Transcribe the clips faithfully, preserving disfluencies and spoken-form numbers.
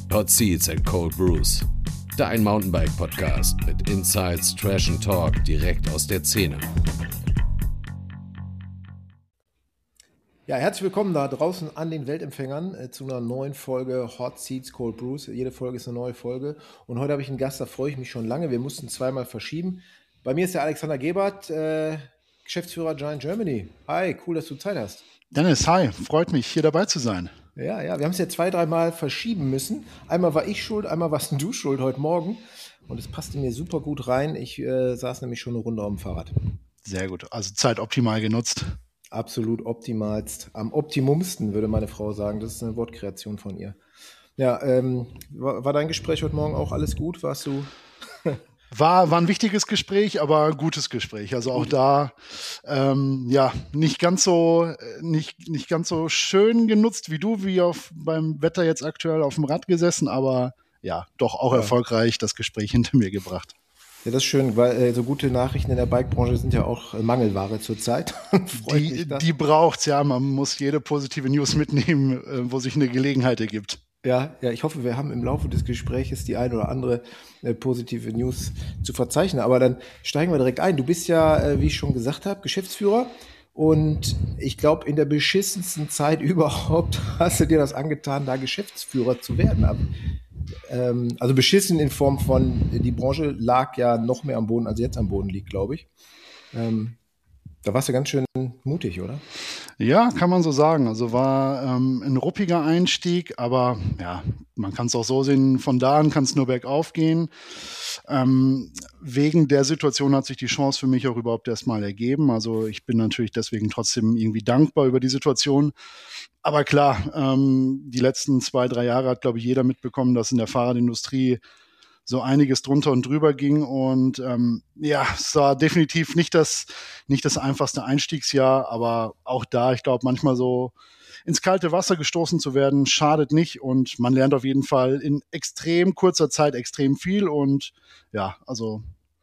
Hot Seats and Cold Brews. Dein Mountainbike-Podcast mit Insights, Trash and Talk direkt aus der Szene. Ja, herzlich willkommen da draußen an den Weltempfängern äh, zu einer neuen Folge Hot Seats, Cold Brews. Jede Folge ist eine neue Folge und heute habe ich einen Gast, da freue ich mich schon lange. Wir mussten zweimal verschieben. Bei mir ist der Alexander Gebert, äh, Geschäftsführer Giant Germany. Hi, cool, dass du Zeit hast. Dennis, hi, freut mich, hier dabei zu sein. Ja, ja, wir haben es ja zwei, dreimal verschieben müssen. Einmal war ich schuld, einmal warst du schuld heute Morgen. Und es passte mir super gut rein. Ich äh, saß nämlich schon eine Runde auf dem Fahrrad. Sehr gut, also Zeit optimal genutzt. Absolut optimalst. Am optimumsten, würde meine Frau sagen. Das ist eine Wortkreation von ihr. Ja, ähm, war, war dein Gespräch heute Morgen auch alles gut? Warst du... War, war ein wichtiges Gespräch, aber ein gutes Gespräch. Also auch da ähm, ja nicht ganz so nicht, nicht ganz so schön genutzt wie du, wie auf beim Wetter jetzt aktuell auf dem Rad gesessen, aber ja, doch auch ja. erfolgreich das Gespräch hinter mir gebracht. Ja, das ist schön, weil äh, so gute Nachrichten in der Bikebranche sind ja auch äh, Mangelware zurzeit. die die braucht's, ja. Man muss jede positive News mitnehmen, äh, wo sich eine Gelegenheit ergibt. Ja, ja, ich hoffe, wir haben im Laufe des Gesprächs die ein oder andere äh, positive News zu verzeichnen. Aber dann steigen wir direkt ein. Du bist ja, äh, wie ich schon gesagt habe, Geschäftsführer. Und ich glaube, in der beschissensten Zeit überhaupt hast du dir das angetan, da Geschäftsführer zu werden. Aber, ähm, also beschissen in Form von, die Branche lag ja noch mehr am Boden, als jetzt am Boden liegt, glaube ich. Ähm, da warst du ganz schön mutig, oder? Ja, kann man so sagen. Also war ähm, ein ruppiger Einstieg, aber ja, man kann es auch so sehen, von da an kann es nur bergauf gehen. Ähm, wegen der Situation hat sich die Chance für mich auch überhaupt erstmal ergeben. Also ich bin natürlich deswegen trotzdem irgendwie dankbar über die Situation. Aber klar, ähm, die letzten zwei, drei Jahre hat, glaube ich, jeder mitbekommen, dass in der Fahrradindustrie so einiges drunter und drüber ging und ähm, ja, es war definitiv nicht das, nicht das einfachste Einstiegsjahr, aber auch da, ich glaube, manchmal so ins kalte Wasser gestoßen zu werden, schadet nicht und man lernt auf jeden Fall in extrem kurzer Zeit extrem viel und ja, also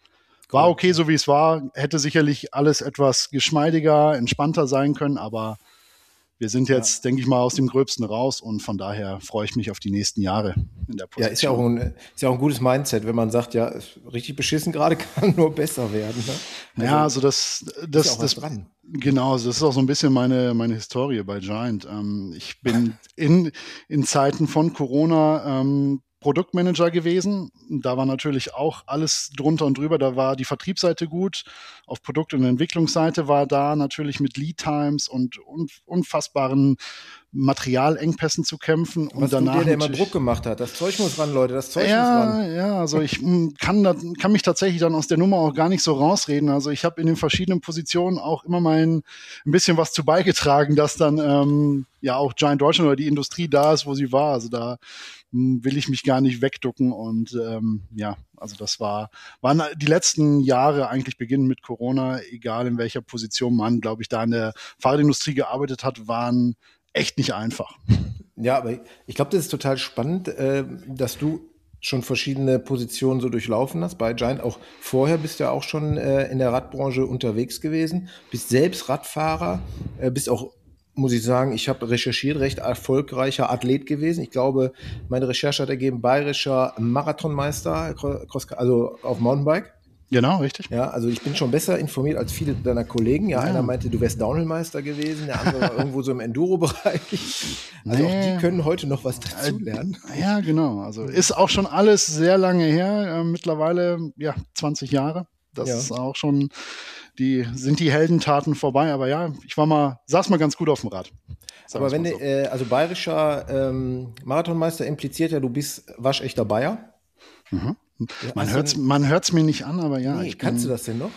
war okay, so wie es war, hätte sicherlich alles etwas geschmeidiger, entspannter sein können, aber wir sind jetzt, ja. denke ich mal, aus dem Gröbsten raus und von daher freue ich mich auf die nächsten Jahre in der Position. Ja, ist ja auch ein, ist ja auch ein gutes Mindset, wenn man sagt, ja, richtig beschissen gerade, kann nur besser werden. Ne? Also, ja, also das, das, ist ja das, dran. Genau, das ist auch so ein bisschen meine, meine Historie bei Giant. Ähm, ich bin in, in Zeiten von Corona ähm, Produktmanager gewesen. Da war natürlich auch alles drunter und drüber. Da war die Vertriebsseite gut. Auf Produkt- und Entwicklungsseite war da natürlich mit Lead Times und, und unfassbaren Materialengpässen zu kämpfen. Was und danach du dir, der immer Druck gemacht hat. Das Zeug muss ran, Leute, das Zeug ja, muss ran. Ja, also ich kann, da, kann mich tatsächlich dann aus der Nummer auch gar nicht so rausreden. Also ich habe in den verschiedenen Positionen auch immer mein ein bisschen was zu beigetragen, dass dann ähm, ja auch Giant Deutschland oder die Industrie da ist, wo sie war. Also da m, will ich mich gar nicht wegducken. Und ähm, ja, also das war waren die letzten Jahre eigentlich beginnend mit Corona, egal in welcher Position man, glaube ich, da in der Fahrradindustrie gearbeitet hat, waren echt nicht einfach. Ja, aber ich glaube, das ist total spannend, äh, dass du schon verschiedene Positionen so durchlaufen hast. Bei Giant auch vorher bist du ja auch schon äh, in der Radbranche unterwegs gewesen, bist selbst Radfahrer, äh, bist auch, muss ich sagen, ich habe recherchiert, recht erfolgreicher Athlet gewesen. Ich glaube, meine Recherche hat ergeben, bayerischer Marathonmeister, Cross, also auf Mountainbike. Genau, richtig. Ja, also ich bin schon besser informiert als viele deiner Kollegen. Ja, ja. Einer meinte, du wärst Downhill-Meister gewesen, der andere war irgendwo so im Enduro-Bereich. Also nee. Auch die können heute noch was dazulernen. Ja, genau. Also ist auch schon alles sehr lange her, äh, mittlerweile ja zwanzig Jahre. Das ja. ist auch schon, die sind die Heldentaten vorbei. Aber ja, ich war mal, saß mal ganz gut auf dem Rad. Aber wenn, so. äh, also bayerischer ähm, Marathonmeister impliziert ja, du bist waschechter Bayer. Mhm. Man hört es man hört's mir nicht an, aber ja. Nee, ich kannst bin, du das denn noch?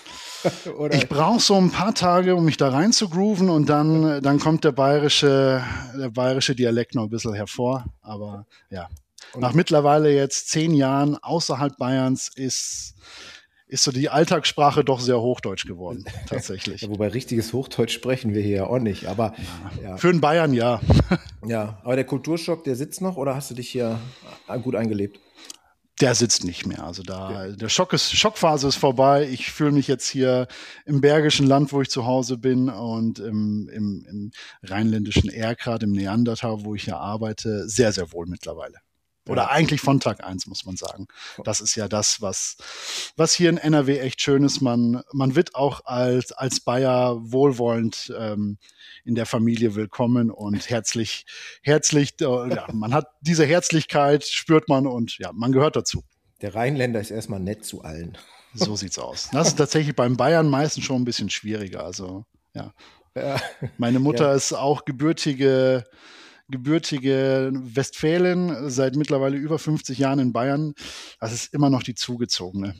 Oder? Ich brauche so ein paar Tage, um mich da rein zu grooven und dann, dann kommt der bayerische, der bayerische Dialekt noch ein bisschen hervor. Aber ja, und nach mittlerweile jetzt zehn Jahren außerhalb Bayerns ist, ist so die Alltagssprache doch sehr hochdeutsch geworden, tatsächlich. Ja, wobei richtiges Hochdeutsch sprechen wir hier ja auch nicht. Aber, ja. Ja. Für einen Bayern ja. Ja, aber der Kulturschock, der sitzt noch oder hast du dich hier gut eingelebt? Der sitzt nicht mehr. Also da, der Schock ist, Schockphase ist vorbei. Ich fühle mich jetzt hier im Bergischen Land, wo ich zu Hause bin, und im, im, im rheinländischen Erkrath, im Neandertal, wo ich ja arbeite, sehr, sehr wohl mittlerweile. Oder Ja. eigentlich von Tag eins, muss man sagen. Das ist ja das, was, was hier in N R W echt schön ist. Man, man wird auch als, als Bayer wohlwollend ähm, in der Familie willkommen und herzlich, herzlich, äh, ja, man hat diese Herzlichkeit, spürt man und ja, man gehört dazu. Der Rheinländer ist erstmal nett zu allen. So sieht's aus. Das ist tatsächlich beim Bayern meistens schon ein bisschen schwieriger. Also, ja. Ja. Meine Mutter Ja. ist auch gebürtige, gebürtige Westfälin, seit mittlerweile über fünfzig Jahren in Bayern. Das ist immer noch die zugezogene.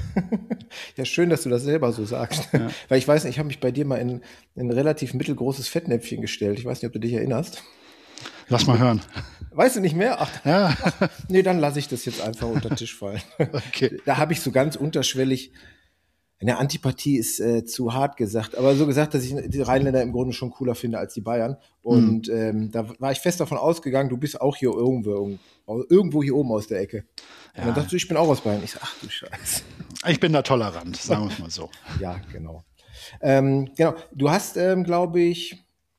Ja, schön, dass du das selber so sagst. Ja. Weil ich weiß nicht, ich habe mich bei dir mal in, in ein relativ mittelgroßes Fettnäpfchen gestellt. Ich weiß nicht, ob du dich erinnerst. Lass mal hören. Weißt du nicht mehr? Ach, Ja, nee, dann lasse ich das jetzt einfach unter den Tisch fallen. okay. Da habe ich so ganz unterschwellig, eine Antipathie ist äh, zu hart gesagt, aber so gesagt, dass ich die Rheinländer im Grunde schon cooler finde als die Bayern. Und Mhm. ähm, da war ich fest davon ausgegangen, du bist auch hier irgendwo, irgendwo hier oben aus der Ecke. Und Ja. dann dachtest du, ich bin auch aus Bayern. Ich so, ach du Scheiße. Ich bin da tolerant, sagen wir es mal so. Ja, genau. Ähm, genau, du hast, ähm, glaube ich,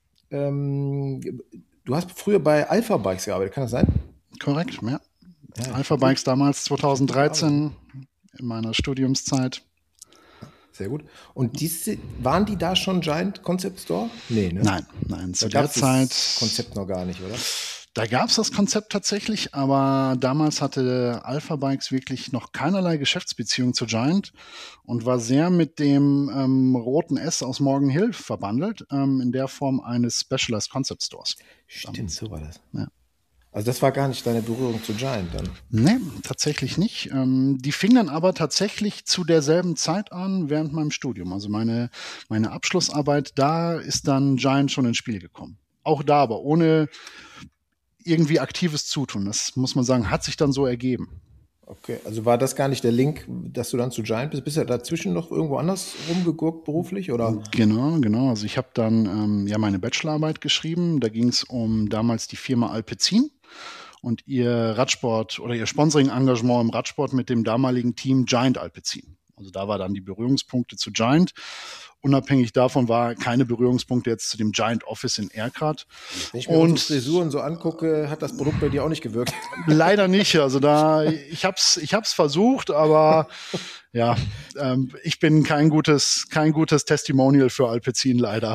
ähm, du hast früher bei Alpha Bikes gearbeitet, kann das sein? Korrekt, ja. Ja, Alpha Bikes damals zweitausenddreizehn in meiner Studiumszeit. sehr gut. Und diese, waren die da schon Giant Concept Store? Nee, ne? Nein, nein, zu Da der gab's Zeit. das Konzept noch gar nicht, oder? Da gab es das Konzept tatsächlich, aber damals hatte Alpha Bikes wirklich noch keinerlei Geschäftsbeziehung zu Giant und war sehr mit dem ähm, roten S aus Morgan Hill verbandelt, ähm, in der Form eines Specialized Concept Stores. Stimmt, so war das. Ja. Also das war gar nicht deine Berührung zu Giant dann. Nee, tatsächlich nicht. Ähm, die fing dann aber tatsächlich zu derselben Zeit an während meinem Studium. Also meine, meine Abschlussarbeit, da ist dann Giant schon ins Spiel gekommen. Auch da, aber ohne irgendwie aktives Zutun. Das muss man sagen, hat sich dann so ergeben. Okay, also war das gar nicht der Link, dass du dann zu Giant bist? Bist du dazwischen noch irgendwo anders rumgegurkt beruflich, oder? Genau, genau. Also ich habe dann ähm, ja meine Bachelorarbeit geschrieben. Da ging es um damals die Firma Alpecin und ihr Radsport oder ihr Sponsoring-Engagement im Radsport mit dem damaligen Team Giant Alpecin. Also da war dann die Berührungspunkte zu Giant. Unabhängig davon war keine Berührungspunkte jetzt zu dem Giant Office in Erkrath. Wenn ich mir Und unsere Frisuren so angucke, hat das Produkt bei dir auch nicht gewirkt. leider nicht. Also da, ich hab's, ich hab's versucht, aber ja, ähm, ich bin kein gutes, kein gutes Testimonial für Alpecin leider.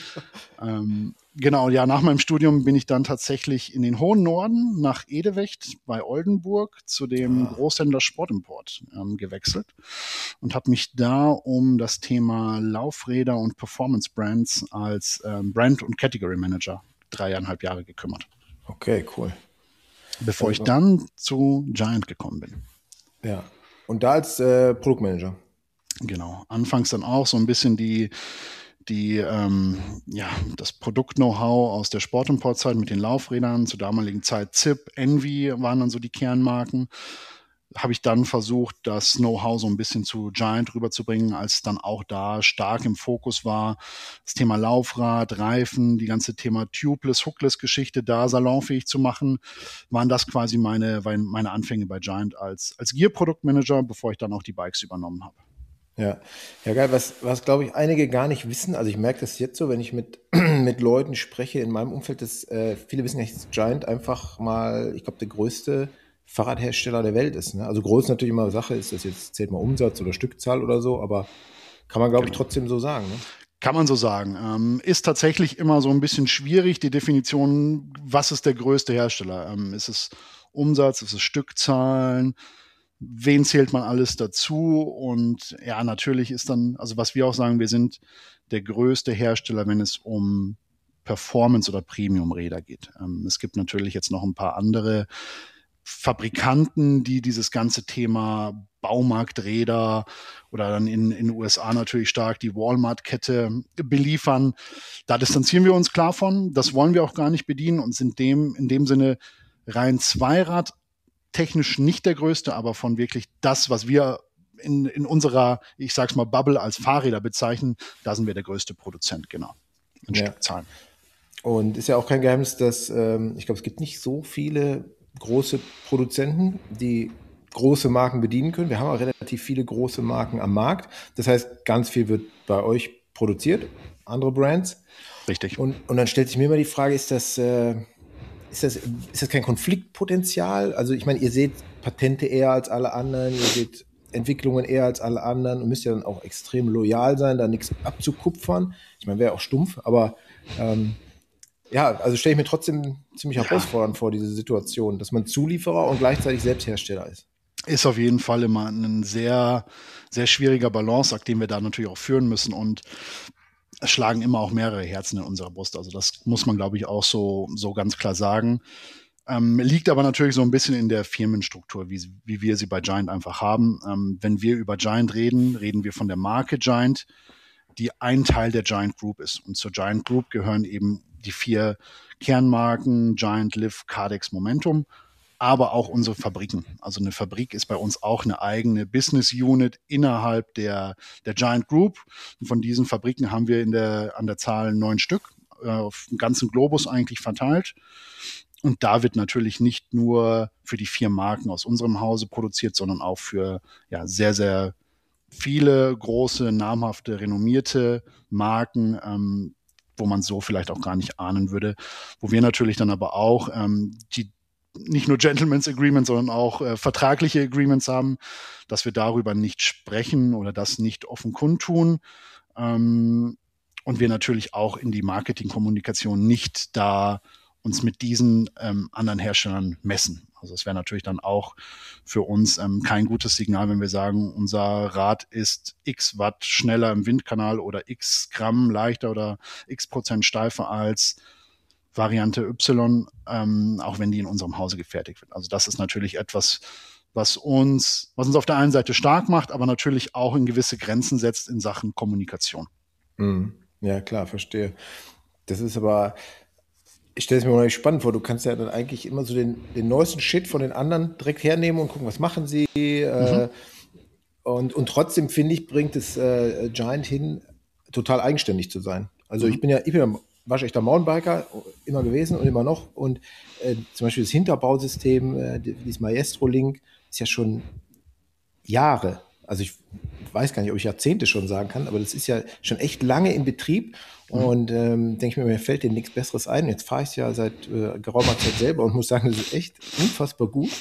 ähm, genau, ja, nach meinem Studium bin ich dann tatsächlich in den hohen Norden nach Edewecht bei Oldenburg zu dem Ah. Großhändler Sportimport ähm, gewechselt und habe mich da um das Thema Laufräder und Performance Brands als ähm, Brand- und Category Manager dreieinhalb Jahre gekümmert, Okay, cool. bevor ich Also- dann zu Giant gekommen bin. Ja. Und da als äh, Produktmanager. Genau. Anfangs dann auch so ein bisschen die, die, ähm, ja, das Produkt-Know-how aus der Sportimportzeit mit den Laufrädern. Zur damaligen Zeit Z I P, Envy waren dann so die Kernmarken. Habe ich dann versucht, das Know-how so ein bisschen zu Giant rüberzubringen, als dann auch da stark im Fokus war, das Thema Laufrad, Reifen, die ganze Thema Tubeless, Hookless-Geschichte da salonfähig zu machen, waren das quasi meine, meine Anfänge bei Giant als, als Gear-Produktmanager, bevor ich dann auch die Bikes übernommen habe. Ja, ja geil, was, was glaube ich einige gar nicht wissen, also ich merke das jetzt so, wenn ich mit, mit Leuten spreche in meinem Umfeld, dass äh, viele wissen nicht, dass Giant einfach mal, ich glaube, der größte Fahrradhersteller der Welt ist. Ne? Also groß natürlich immer Sache, ist das jetzt, zählt mal Umsatz oder Stückzahl oder so, aber kann man, glaube ich, trotzdem so sagen. Ne? Kann man so sagen. Ähm, ist tatsächlich immer so ein bisschen schwierig, die Definition, was ist der größte Hersteller? Ähm, ist es Umsatz, ist es Stückzahlen? Wen zählt man alles dazu? Und ja, natürlich ist dann, also was wir auch sagen, wir sind der größte Hersteller, wenn es um Performance- oder Premium-Räder geht. Ähm, es gibt natürlich jetzt noch ein paar andere Fabrikanten, die dieses ganze Thema Baumarkträder oder dann in in den U S A natürlich stark die Walmart-Kette beliefern. Da distanzieren wir uns klar von. Das wollen wir auch gar nicht bedienen und sind dem in dem Sinne rein Zweirad technisch nicht der größte, aber von wirklich das, was wir in, in unserer, ich sag's mal, Bubble als Fahrräder bezeichnen, da sind wir der größte Produzent, genau. In Ja. Stückzahlen. Und ist ja auch kein Geheimnis, dass ähm, ich glaube, es gibt nicht so viele große Produzenten, die große Marken bedienen können. Wir haben auch relativ viele große Marken am Markt. Das heißt, ganz viel wird bei euch produziert, andere Brands. Richtig. Und, und dann stellt sich mir immer die Frage, ist das, äh, ist das, ist das kein Konfliktpotenzial? Also ich meine, ihr seht Patente eher als alle anderen, ihr seht Entwicklungen eher als alle anderen und müsst ja dann auch extrem loyal sein, da nichts abzukupfern. Ich meine, wäre auch stumpf, aber ähm, ja, also stelle ich mir trotzdem ziemlich Ja. herausfordernd vor, diese Situation, dass man Zulieferer und gleichzeitig Selbsthersteller ist. Ist auf jeden Fall immer ein sehr, sehr schwieriger Balanceakt, den wir da natürlich auch führen müssen. Und es schlagen immer auch mehrere Herzen in unserer Brust. Also das muss man, glaube ich, auch so, so ganz klar sagen. Ähm, liegt aber natürlich so ein bisschen in der Firmenstruktur, wie, wie wir sie bei Giant einfach haben. Ähm, wenn wir über Giant reden, reden wir von der Marke Giant, die ein Teil der Giant Group ist. Und zur Giant Group gehören eben die vier Kernmarken Giant, Liv, Kardex, Momentum, aber auch unsere Fabriken. Also eine Fabrik ist bei uns auch eine eigene Business Unit innerhalb der, der Giant Group. Und von diesen Fabriken haben wir in der, an der Zahl neun Stück, äh, auf dem ganzen Globus eigentlich verteilt. Und da wird natürlich nicht nur für die vier Marken aus unserem Hause produziert, sondern auch für ja, sehr, sehr viele große, namhafte, renommierte Marken, ähm, wo man so vielleicht auch gar nicht ahnen würde. Wo wir natürlich dann aber auch ähm, die nicht nur Gentleman's Agreements, sondern auch äh, vertragliche Agreements haben, dass wir darüber nicht sprechen oder das nicht offen kundtun. Ähm, und wir natürlich auch in die Marketingkommunikation nicht da uns mit diesen ähm, anderen Herstellern messen. Also es wäre natürlich dann auch für uns ähm, kein gutes Signal, wenn wir sagen, unser Rad ist x Watt schneller im Windkanal oder x Gramm leichter oder x Prozent steifer als Variante Y, ähm, auch wenn die in unserem Hause gefertigt wird. Also das ist natürlich etwas, was uns, was uns auf der einen Seite stark macht, aber natürlich auch in gewisse Grenzen setzt in Sachen Kommunikation. Mhm. Ja, klar, verstehe. Das ist aber, ich stelle es mir mal spannend vor, du kannst ja dann eigentlich immer so den, den neuesten Shit von den anderen direkt hernehmen und gucken, was machen sie. Äh, Mhm. und, und trotzdem, finde ich, bringt es äh, Giant hin, total eigenständig zu sein. Also ich Mhm. bin ja, ich bin ja waschechter Mountainbiker, immer gewesen und immer noch. Und äh, zum Beispiel das Hinterbausystem, äh, dieses Maestro Link, ist ja schon Jahre, also ich weiß gar nicht, ob ich Jahrzehnte schon sagen kann, aber das ist ja schon echt lange in Betrieb. Mhm. Und ähm, denke ich mir, mir fällt dir nichts Besseres ein. Jetzt fahre ich es ja seit äh, geraumer Zeit selber und muss sagen, das ist echt unfassbar gut.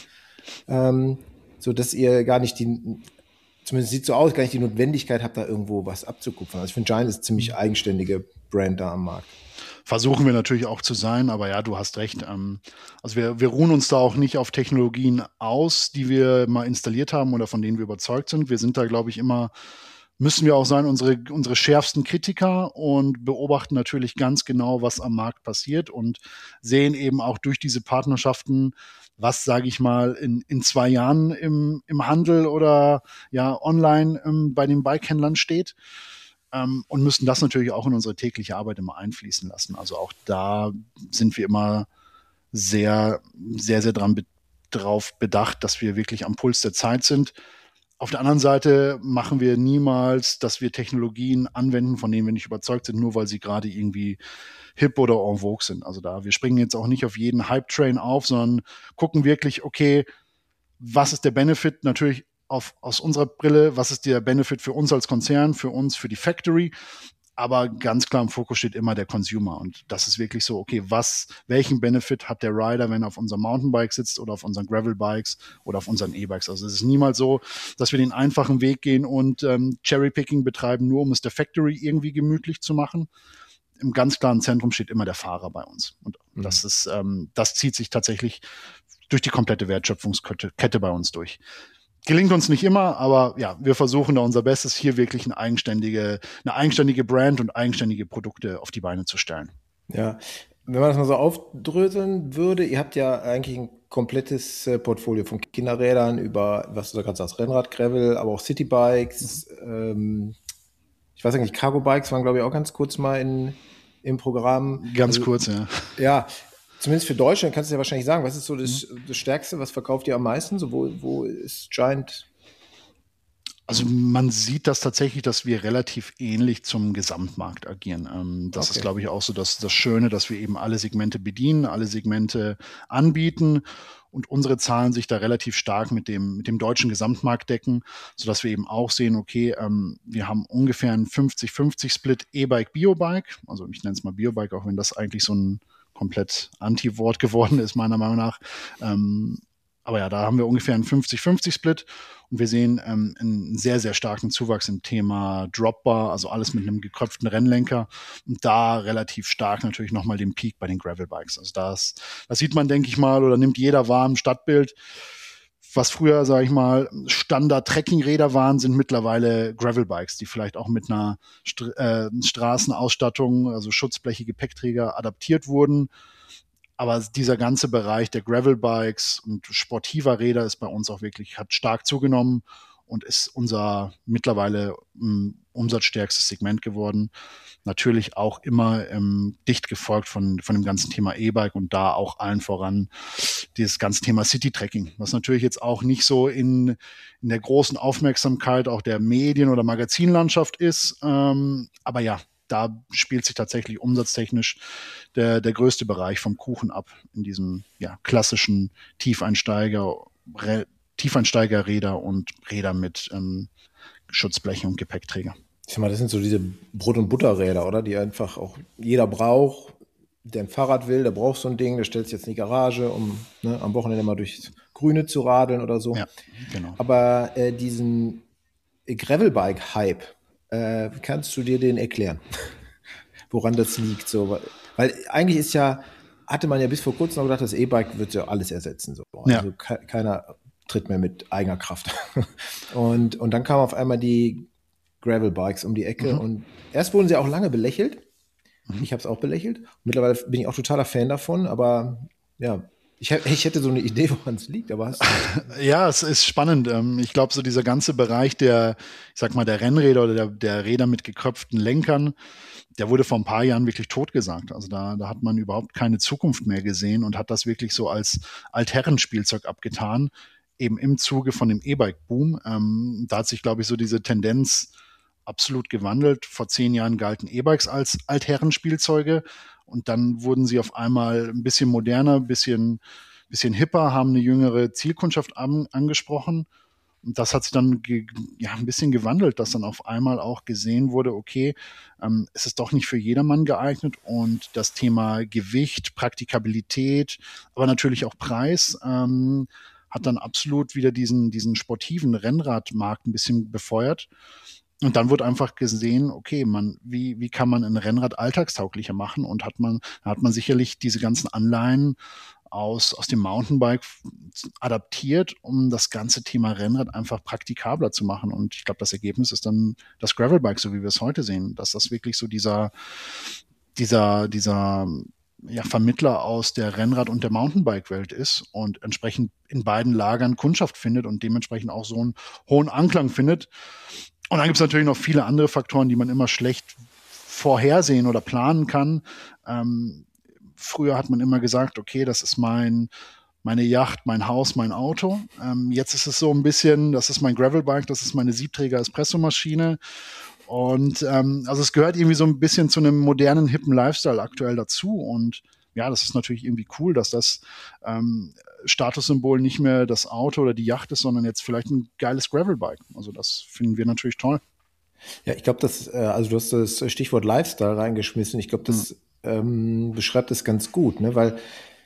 Ähm, so dass ihr gar nicht die, zumindest sieht so aus, gar nicht die Notwendigkeit habt, da irgendwo was abzukupfern. Also ich finde, Giant ist eine ziemlich eigenständige Brand da am Markt. Versuchen wir natürlich auch zu sein, aber ja, du hast recht. Ähm, also wir, wir ruhen uns da auch nicht auf Technologien aus, die wir mal installiert haben oder von denen wir überzeugt sind. Wir sind da, glaube ich, immer, müssen wir auch sein, unsere, unsere schärfsten Kritiker und beobachten natürlich ganz genau, was am Markt passiert und sehen eben auch durch diese Partnerschaften, was, sage ich mal, in, in zwei Jahren im, im Handel oder ja online ähm, bei den Bikehändlern steht. Ähm, und müssen das natürlich auch in unsere tägliche Arbeit immer einfließen lassen. Also auch da sind wir immer sehr, sehr, sehr dran be- drauf bedacht, dass wir wirklich am Puls der Zeit sind. Auf der anderen Seite machen wir niemals, dass wir Technologien anwenden, von denen wir nicht überzeugt sind, nur weil sie gerade irgendwie hip oder en vogue sind. Also da, wir springen jetzt auch nicht auf jeden Hype-Train auf, sondern gucken wirklich, okay, was ist der Benefit natürlich auf, aus unserer Brille, was ist der Benefit für uns als Konzern, für uns, für die Factory, aber ganz klar im Fokus steht immer der Consumer und das ist wirklich so, okay, was, welchen Benefit hat der Rider, wenn er auf unserem Mountainbike sitzt oder auf unseren Gravelbikes oder auf unseren E-Bikes? Also es ist niemals so, dass wir den einfachen Weg gehen und ähm, Cherrypicking betreiben, nur um es der Factory irgendwie gemütlich zu machen. Im ganz klaren Zentrum steht immer der Fahrer bei uns und Mhm. das ist, ähm, das zieht sich tatsächlich durch die komplette Wertschöpfungskette Kette bei uns durch. Gelingt uns nicht immer, aber ja, wir versuchen da unser Bestes, hier wirklich eine eigenständige, eine eigenständige Brand und eigenständige Produkte auf die Beine zu stellen. Ja, wenn man das mal so aufdröseln würde, ihr habt ja eigentlich ein komplettes äh, Portfolio von Kinderrädern über, was du da gerade sagst, Rennrad, Gravel, aber auch Citybikes. Ähm, ich weiß eigentlich, Cargo-Bikes waren, glaube ich, auch ganz kurz mal in, im Programm. Ganz Also kurz, ja. ja, zumindest für Deutschland kannst du ja wahrscheinlich sagen, was ist so das, Mhm. das Stärkste, was verkauft ihr am meisten? So, wo, wo ist Giant? Also man sieht das tatsächlich, dass wir relativ ähnlich zum Gesamtmarkt agieren. Ähm, das Okay. ist, glaube ich, auch so das, das Schöne, dass wir eben alle Segmente bedienen, alle Segmente anbieten und unsere Zahlen sich da relativ stark mit dem, mit dem deutschen Gesamtmarkt decken, sodass wir eben auch sehen, okay, ähm, wir haben ungefähr einen fünfzig fünfzig Split E-Bike, Biobike. Also ich nenne es mal Biobike, auch wenn das eigentlich so ein komplett Anti-Wort geworden ist, meiner Meinung nach. Ähm, aber ja, da haben wir ungefähr einen fünfzig fünfzig Split und wir sehen ähm, einen sehr, sehr starken Zuwachs im Thema Dropbar, also alles mit einem gekröpften Rennlenker und da relativ stark natürlich nochmal den Peak bei den Gravelbikes. Also das, das sieht man, denke ich mal, oder nimmt jeder wahr im Stadtbild. Was früher, sage ich mal, Standard-Trekking-Räder waren, sind mittlerweile Gravelbikes, die vielleicht auch mit einer St- äh, Straßenausstattung, also Schutzbleche, Gepäckträger adaptiert wurden. Aber dieser ganze Bereich der Gravelbikes und sportiver Räder ist bei uns auch wirklich, hat stark zugenommen und ist unser mittlerweile um, umsatzstärkstes Segment geworden. Natürlich auch immer ähm, dicht gefolgt von, von dem ganzen Thema E-Bike und da auch allen voran dieses ganze Thema City-Tracking, was natürlich jetzt auch nicht so in, in der großen Aufmerksamkeit auch der Medien- oder Magazinlandschaft ist. Ähm, aber ja, da spielt sich tatsächlich umsatztechnisch der, der größte Bereich vom Kuchen ab in diesem ja, klassischen Tiefeinsteiger, Re, Tiefeinsteigerräder und Räder mit ähm, Schutzbleche und Gepäckträger. Ich sag mal, das sind so diese Brot- und Butterräder, oder? Die einfach auch jeder braucht, der ein Fahrrad will, der braucht so ein Ding, der stellt es jetzt in die Garage, um ne, am Wochenende mal durchs Grüne zu radeln oder so. Ja, genau. Aber äh, diesen Gravelbike-Hype, äh, kannst du dir den erklären? Woran das liegt? So? Weil, weil eigentlich ist ja, hatte man ja bis vor kurzem noch gedacht, das E-Bike wird ja alles ersetzen. So. Also Ja. ke- keiner tritt mehr mit eigener Kraft. und, und dann kamen auf einmal die Gravelbikes um die Ecke Mhm. und erst wurden sie auch lange belächelt. Mhm. Ich habe es auch belächelt. Mittlerweile bin ich auch totaler Fan davon, aber ja, ich, ich hätte so eine Idee, woran es liegt, aber hast du Ja, es ist spannend. Ähm, Ich glaube, so dieser ganze Bereich der, ich sag mal, der Rennräder oder der, der Räder mit gekröpften Lenkern, der wurde vor ein paar Jahren wirklich totgesagt. Also da, da hat man überhaupt keine Zukunft mehr gesehen und hat das wirklich so als Altherrenspielzeug abgetan, eben im Zuge von dem E-Bike-Boom. Ähm, da hat sich, glaube ich, so diese Tendenz absolut gewandelt. Vor zehn Jahren galten E-Bikes als Altherrenspielzeuge und dann wurden sie auf einmal ein bisschen moderner, ein bisschen, bisschen hipper, haben eine jüngere Zielkundschaft an, angesprochen. Und das hat sich dann ge, ja, ein bisschen gewandelt, dass dann auf einmal auch gesehen wurde, okay, ähm, es ist doch nicht für jedermann geeignet und das Thema Gewicht, Praktikabilität, aber natürlich auch Preis ähm, hat dann absolut wieder diesen, diesen sportiven Rennradmarkt ein bisschen befeuert. Und dann wird einfach gesehen, okay, man, wie, wie kann man ein Rennrad alltagstauglicher machen? Und hat man, hat man sicherlich diese ganzen Anleihen aus, aus dem Mountainbike adaptiert, um das ganze Thema Rennrad einfach praktikabler zu machen. Und ich glaube, das Ergebnis ist dann das Gravelbike, so wie wir es heute sehen, dass das wirklich so dieser, dieser, dieser, ja, Vermittler aus der Rennrad- und der Mountainbike-Welt ist und entsprechend in beiden Lagern Kundschaft findet und dementsprechend auch so einen hohen Anklang findet. Und dann gibt es natürlich noch viele andere Faktoren, die man immer schlecht vorhersehen oder planen kann. Ähm, früher hat man immer gesagt, okay, das ist mein, meine Yacht, mein Haus, mein Auto. Ähm, jetzt ist es so ein bisschen, das ist mein Gravelbike, das ist meine Siebträger-Espressomaschine. Und ähm, also es gehört irgendwie so ein bisschen zu einem modernen, hippen Lifestyle aktuell dazu. Und ja, das ist natürlich irgendwie cool, dass das ähm, Statussymbol nicht mehr das Auto oder die Yacht ist, sondern jetzt vielleicht ein geiles Gravelbike. Also das finden wir natürlich toll. Ja, ich glaube, das, äh, also du hast das Stichwort Lifestyle reingeschmissen. Ich glaube, das ähm, beschreibt es ganz gut, ne? Weil,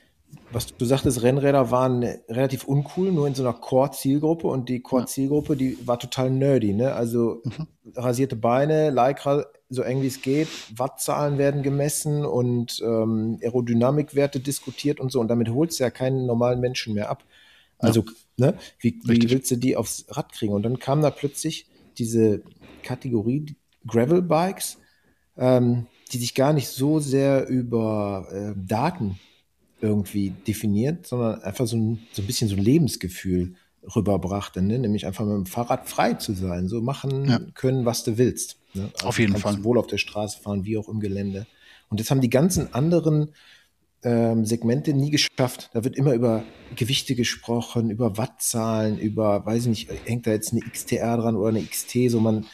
was du sagtest, Rennräder waren relativ uncool, nur in so einer Core-Zielgruppe und die Core-Zielgruppe, die war total nerdy, ne? Also Mhm. rasierte Beine, Lycra, so eng wie es geht, Wattzahlen werden gemessen und ähm, Aerodynamikwerte diskutiert und so und damit holst du ja keinen normalen Menschen mehr ab. Also, ne, wie, wie Richtig. willst du die aufs Rad kriegen? Und dann kam da plötzlich diese Kategorie Gravel-Bikes, ähm, die sich gar nicht so sehr über äh, Daten irgendwie definiert, sondern einfach so ein, so ein bisschen so ein Lebensgefühl rüberbrachte, ne? Nämlich einfach mit dem Fahrrad frei zu sein, so machen Ja. können, was du willst. Ne? Also Auf jeden kannst Fall. sowohl auf der Straße fahren wie auch im Gelände. Und das haben die ganzen anderen ähm, Segmente nie geschafft. Da wird immer über Gewichte gesprochen, über Wattzahlen, über, weiß ich nicht, hängt da jetzt eine X T R dran oder eine X T, so man,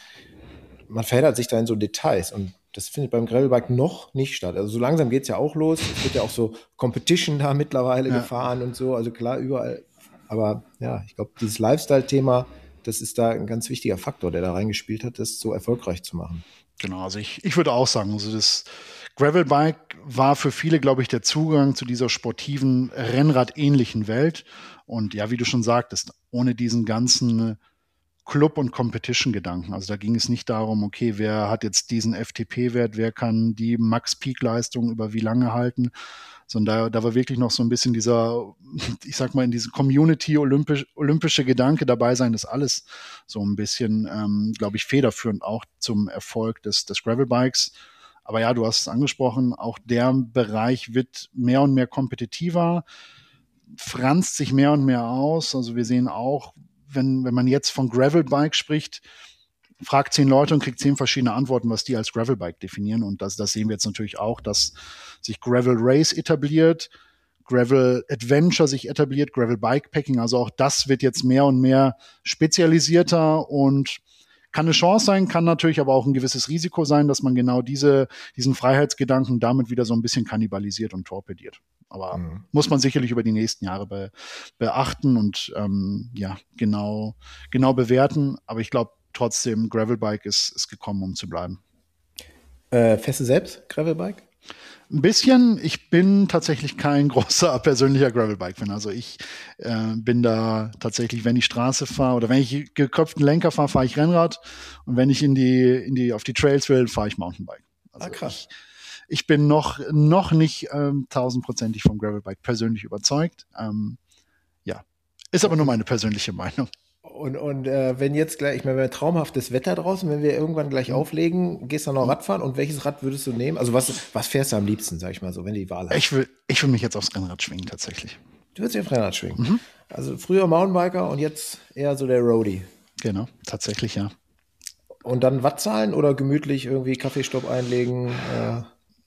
man verheddert sich da in so Details und das findet beim Gravelbike noch nicht statt. Also so langsam geht es ja auch los. Es wird ja auch so Competition da mittlerweile Ja. gefahren und so. Also klar, überall. Aber ja, ich glaube, dieses Lifestyle-Thema, das ist da ein ganz wichtiger Faktor, der da reingespielt hat, das so erfolgreich zu machen. Genau, also ich, ich würde auch sagen, also das Gravelbike war für viele, glaube ich, der Zugang zu dieser sportiven, Rennrad-ähnlichen Welt. Und ja, wie du schon sagtest, ohne diesen ganzen Club- und Competition-Gedanken. Also da ging es nicht darum, okay, wer hat jetzt diesen F T P-Wert, wer kann die Max-Peak-Leistung über wie lange halten, sondern da, da war wirklich noch so ein bisschen dieser, ich sag mal, in diese Community olympisch, olympische Gedanke dabei sein, das alles so ein bisschen, ähm, glaube ich, federführend auch zum Erfolg des, des Gravelbikes. Aber ja, du hast es angesprochen, auch der Bereich wird mehr und mehr kompetitiver, franzt sich mehr und mehr aus. Also wir sehen auch, wenn, wenn man jetzt von Gravelbike spricht, fragt zehn Leute und kriegt zehn verschiedene Antworten, was die als Gravelbike definieren. Und das, das sehen wir jetzt natürlich auch, dass sich Gravel Race etabliert, Gravel Adventure sich etabliert, Gravel Bikepacking. Also auch das wird jetzt mehr und mehr spezialisierter und kann eine Chance sein, kann natürlich aber auch ein gewisses Risiko sein, dass man genau diese, diesen Freiheitsgedanken damit wieder so ein bisschen kannibalisiert und torpediert. Aber mhm. muss man sicherlich über die nächsten Jahre be, beachten und ähm, ja, genau, genau bewerten. Aber ich glaube trotzdem, Gravelbike ist, ist gekommen, um zu bleiben. Äh, fährst du selbst Gravelbike? Ein bisschen. Ich bin tatsächlich kein großer persönlicher Gravelbike-Fan. Also ich äh, bin da tatsächlich, wenn ich Straße fahre oder wenn ich geköpften Lenker fahre, fahre ich Rennrad. Und wenn ich in die, in die, auf die Trails will, fahre ich Mountainbike. Also ah, krass. Ich, ich bin noch, noch nicht ähm, tausendprozentig vom Gravelbike persönlich überzeugt. Ähm, ja, ist aber nur meine persönliche Meinung. Und, und äh, wenn jetzt gleich, ich meine, wir haben traumhaftes Wetter draußen, wenn wir irgendwann gleich auflegen, gehst du noch Radfahren und welches Rad würdest du nehmen? Also was, was fährst du am liebsten, sag ich mal so, wenn du die Wahl hast? Ich will, ich will mich jetzt aufs Rennrad schwingen, tatsächlich. Du willst dich aufs Rennrad schwingen? Mhm. Also früher Mountainbiker und jetzt eher so der Roadie. Genau, tatsächlich, ja. Und dann Wattzahlen oder gemütlich irgendwie Kaffeestopp einlegen? Äh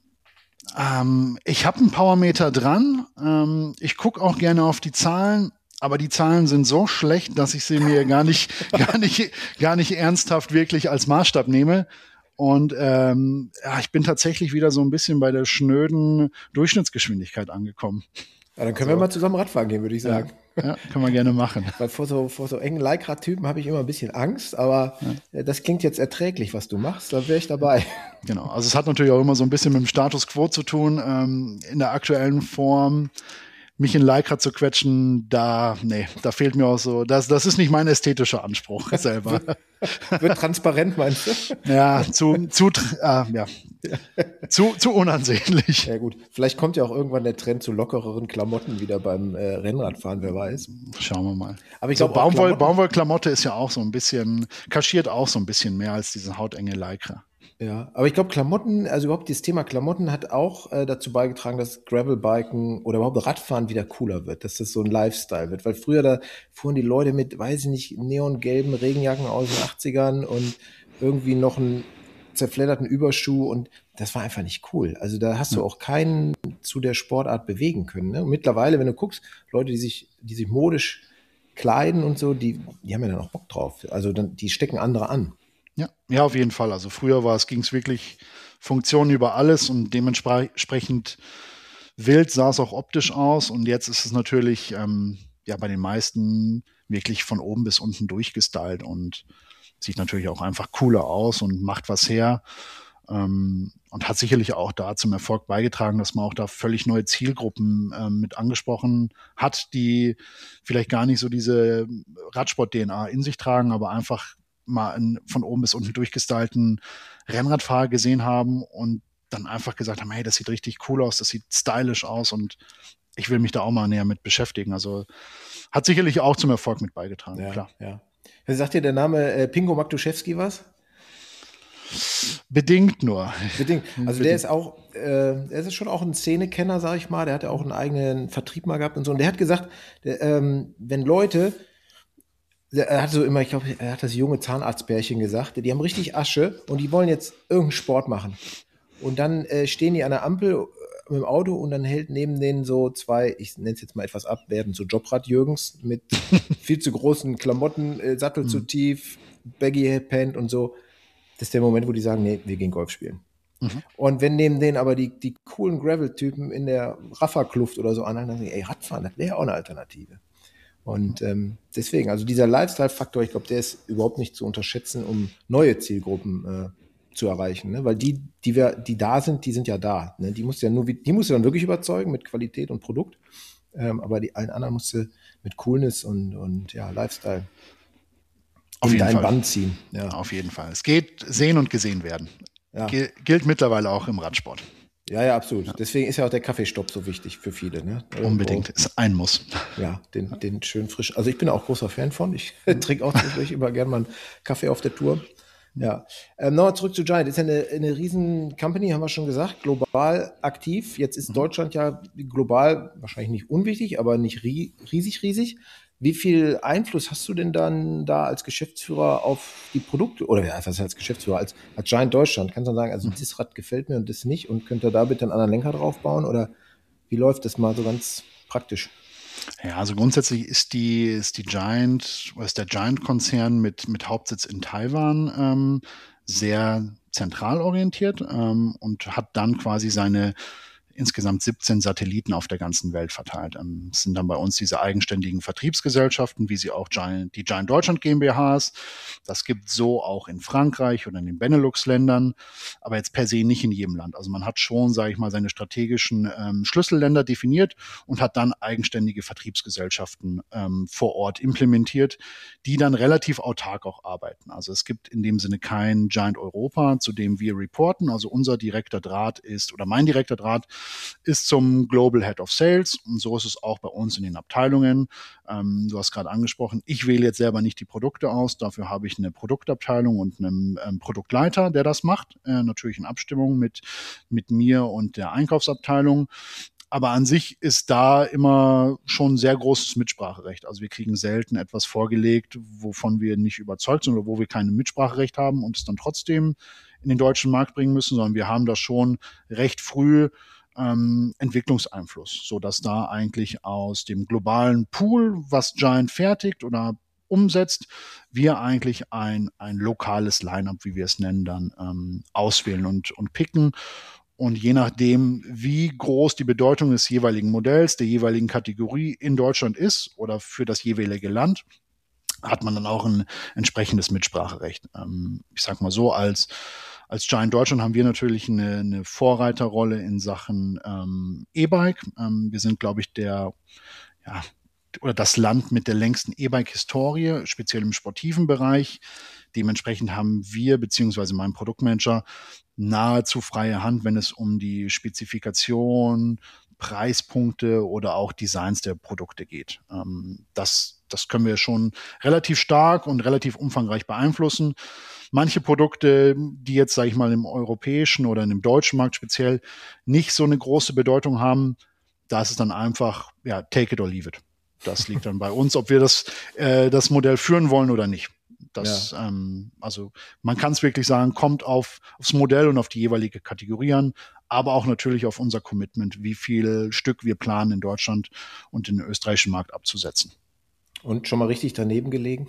ähm, ich habe einen Powermeter dran. Ähm, ich gucke auch gerne auf die Zahlen. Aber die Zahlen sind so schlecht, dass ich sie mir gar nicht, gar nicht, gar nicht ernsthaft wirklich als Maßstab nehme. Und ähm, ja, ich bin tatsächlich wieder so ein bisschen bei der schnöden Durchschnittsgeschwindigkeit angekommen. Ja, dann können also, wir mal zusammen Radfahren gehen, würde ich sagen. Ja, ja, können wir gerne machen. Weil vor so, vor so engen Leikrad-Typen habe ich immer ein bisschen Angst, aber ja. das klingt jetzt erträglich, was du machst, da wäre ich dabei. Genau, also es hat natürlich auch immer so ein bisschen mit dem Status Quo zu tun. Ähm, in der aktuellen Form mich in Leikrad zu quetschen, da, nee, da fehlt mir auch so, das, das ist nicht mein ästhetischer Anspruch selber. wird, wird transparent, meinst du? Ja, zu, zu, äh, ja, zu, zu unansehnlich. Ja gut, vielleicht kommt ja auch irgendwann der Trend zu lockereren Klamotten wieder beim äh, Rennradfahren, wer weiß. Schauen wir mal. Aber ich so, glaube, Baumwoll, Baumwollklamotte ist ja auch so ein bisschen, kaschiert auch so ein bisschen mehr als diese hautenge Lycra. Ja, aber ich glaube, Klamotten, also überhaupt das Thema Klamotten hat auch äh, dazu beigetragen, dass Gravelbiken oder überhaupt Radfahren wieder cooler wird, dass das so ein Lifestyle wird. Weil früher, da fuhren die Leute mit, weiß ich nicht, neongelben Regenjacken aus den achtzigern und irgendwie noch einen zerfledderten Überschuh und das war einfach nicht cool. Also da hast du auch keinen zu der Sportart bewegen können. Ne? Und mittlerweile, wenn du guckst, Leute, die sich, die sich modisch kleiden und so, die, die haben ja dann auch Bock drauf. Also dann, die stecken andere an. Ja, ja, auf jeden Fall. Also früher war es, ging es wirklich Funktionen über alles und dementsprechend wild sah es auch optisch aus. Und jetzt ist es natürlich ähm, ja bei den meisten wirklich von oben bis unten durchgestylt und sieht natürlich auch einfach cooler aus und macht was her. Ähm, und hat sicherlich auch da zum Erfolg beigetragen, dass man auch da völlig neue Zielgruppen ähm, mit angesprochen hat, die vielleicht gar nicht so diese Radsport-D N A in sich tragen, aber einfach mal einen von oben bis unten durchgestylten Rennradfahrer gesehen haben und dann einfach gesagt haben, hey, das sieht richtig cool aus, das sieht stylisch aus und ich will mich da auch mal näher mit beschäftigen. Also hat sicherlich auch zum Erfolg mit beigetragen, ja, klar. Ja. Sagt dir der Name äh, Pingo Magduszewski was? Bedingt nur. Bedingt. Also Bedingt. Der ist auch, äh, er ist schon auch ein Szenekenner, sag ich mal. Der hat ja auch einen eigenen Vertrieb mal gehabt und so. Und der hat gesagt, der, ähm, wenn Leute Er hat so immer, ich glaube, er hat das junge Zahnarztbärchen gesagt, die haben richtig Asche und die wollen jetzt irgendeinen Sport machen. Und dann äh, stehen die an der Ampel mit dem Auto und dann hält neben denen so zwei, ich nenne es jetzt mal etwas abwertend, so Jobrad-Jürgens mit viel zu großen Klamotten, äh, Sattel mhm. zu tief, Baggy-Pant und so. Das ist der Moment, wo die sagen, nee, wir gehen Golf spielen. Mhm. Und wenn neben denen aber die, die coolen Gravel-Typen in der Raffa-Kluft oder so anhalten, dann sagen die, ey, Radfahren, das wäre auch eine Alternative. Und ähm, deswegen, also dieser Lifestyle-Faktor, ich glaube, der ist überhaupt nicht zu unterschätzen, um neue Zielgruppen äh, zu erreichen, ne? Weil die, die wir, die da sind, die sind ja da. Ne? Die musst du ja nur, die musst du dann wirklich überzeugen mit Qualität und Produkt. Ähm, aber die allen anderen musst du mit Coolness und, und ja, Lifestyle Auf in jeden deinen Fall. Bann ziehen. Ja. Auf jeden Fall. Es geht sehen und gesehen werden. Ja. Gil- gilt mittlerweile auch im Radsport. Ja, ja, absolut. Ja. Deswegen ist ja auch der Kaffeestopp so wichtig für viele. Ne? Unbedingt, ist ein Muss. Ja, den, den schön frisch. Also ich bin auch großer Fan von. Ich trinke auch zwischendurch immer gerne mal einen Kaffee auf der Tour. Ja. Ähm, Nochmal zurück zu Giant. Ist ja eine, eine riesen Company, haben wir schon gesagt, global aktiv. Jetzt ist Deutschland ja global wahrscheinlich nicht unwichtig, aber nicht rie- riesig, riesig. Wie viel Einfluss hast du denn dann da als Geschäftsführer auf die Produkte? Oder ja, was heißt als Geschäftsführer, als, als Giant Deutschland? Kannst du dann sagen, also das Rad gefällt mir und das nicht und könnt ihr da bitte einen anderen Lenker drauf bauen? Oder wie läuft das mal so ganz praktisch? Ja, also grundsätzlich ist die, ist die Giant, oder ist der Giant-Konzern mit, mit Hauptsitz in Taiwan ähm, sehr zentral orientiert ähm, und hat dann quasi seine insgesamt siebzehn Satelliten auf der ganzen Welt verteilt. Ähm, es sind dann bei uns diese eigenständigen Vertriebsgesellschaften, wie sie auch Giant, die Giant Deutschland GmbHs. Das gibt so auch in Frankreich oder in den Benelux-Ländern, aber jetzt per se nicht in jedem Land. Also man hat schon, sage ich mal, seine strategischen ähm, Schlüsselländer definiert und hat dann eigenständige Vertriebsgesellschaften ähm, vor Ort implementiert, die dann relativ autark auch arbeiten. Also es gibt in dem Sinne kein Giant Europa, zu dem wir reporten. Also unser direkter Draht ist, oder mein direkter Draht ist zum Global Head of Sales und so ist es auch bei uns in den Abteilungen. Ähm, du hast gerade angesprochen, ich wähle jetzt selber nicht die Produkte aus, dafür habe ich eine Produktabteilung und einen ähm, Produktleiter, der das macht, äh, natürlich in Abstimmung mit, mit mir und der Einkaufsabteilung. Aber an sich ist da immer schon ein sehr großes Mitspracherecht. Also wir kriegen selten etwas vorgelegt, wovon wir nicht überzeugt sind oder wo wir kein Mitspracherecht haben und es dann trotzdem in den deutschen Markt bringen müssen, sondern wir haben da schon recht früh ähm, Entwicklungseinfluss, sodass da eigentlich aus dem globalen Pool, was Giant fertigt oder umsetzt, wir eigentlich ein, ein lokales Line-up, wie wir es nennen, dann ähm, auswählen und, und picken. Und je nachdem, wie groß die Bedeutung des jeweiligen Modells, der jeweiligen Kategorie in Deutschland ist oder für das jeweilige Land, hat man dann auch ein entsprechendes Mitspracherecht. Ähm, ich sag mal so, als, als Giant Deutschland haben wir natürlich eine, eine Vorreiterrolle in Sachen ähm, E-Bike. Ähm, wir sind, glaube ich, der, ja, oder das Land mit der längsten E-Bike-Historie, speziell im sportiven Bereich. Dementsprechend haben wir, beziehungsweise mein Produktmanager, nahezu freie Hand, wenn es um die Spezifikation, Preispunkte oder auch Designs der Produkte geht. Ähm, das, das können wir schon relativ stark und relativ umfangreich beeinflussen. Manche Produkte, die jetzt, sage ich mal, im europäischen oder im deutschen Markt speziell nicht so eine große Bedeutung haben, da ist es dann einfach, ja, take it or leave it. Das liegt dann bei uns, ob wir das, äh, das Modell führen wollen oder nicht. Das, ja. ähm, also man kann es wirklich sagen, kommt auf, aufs Modell und auf die jeweilige Kategorie an, aber auch natürlich auf unser Commitment, wie viel Stück wir planen in Deutschland und in den österreichischen Markt abzusetzen. Und schon mal richtig daneben gelegen?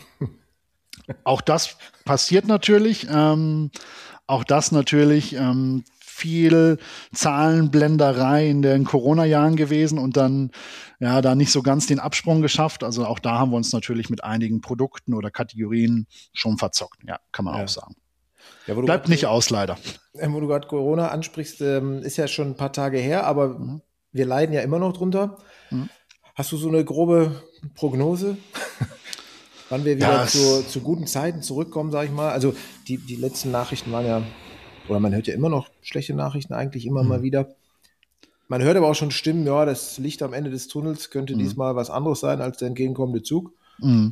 Auch das passiert natürlich. Ähm, auch das natürlich ähm, viel Zahlenblenderei in den Corona-Jahren gewesen und dann ja da nicht so ganz den Absprung geschafft. Also auch da haben wir uns natürlich mit einigen Produkten oder Kategorien schon verzockt. Ja, kann man ja. auch sagen. Ja, bleibt nicht aus, leider. Wo du gerade Corona ansprichst, ist ja schon ein paar Tage her, aber mhm. wir leiden ja immer noch drunter. Mhm. Hast du so eine grobe Prognose? Wann wir wieder zu, zu guten Zeiten zurückkommen, sage ich mal. Also die, die letzten Nachrichten waren ja, oder man hört ja immer noch schlechte Nachrichten eigentlich immer mhm. mal wieder. Man hört aber auch schon Stimmen, ja, das Licht am Ende des Tunnels könnte mhm. diesmal was anderes sein als der entgegenkommende Zug. Mhm.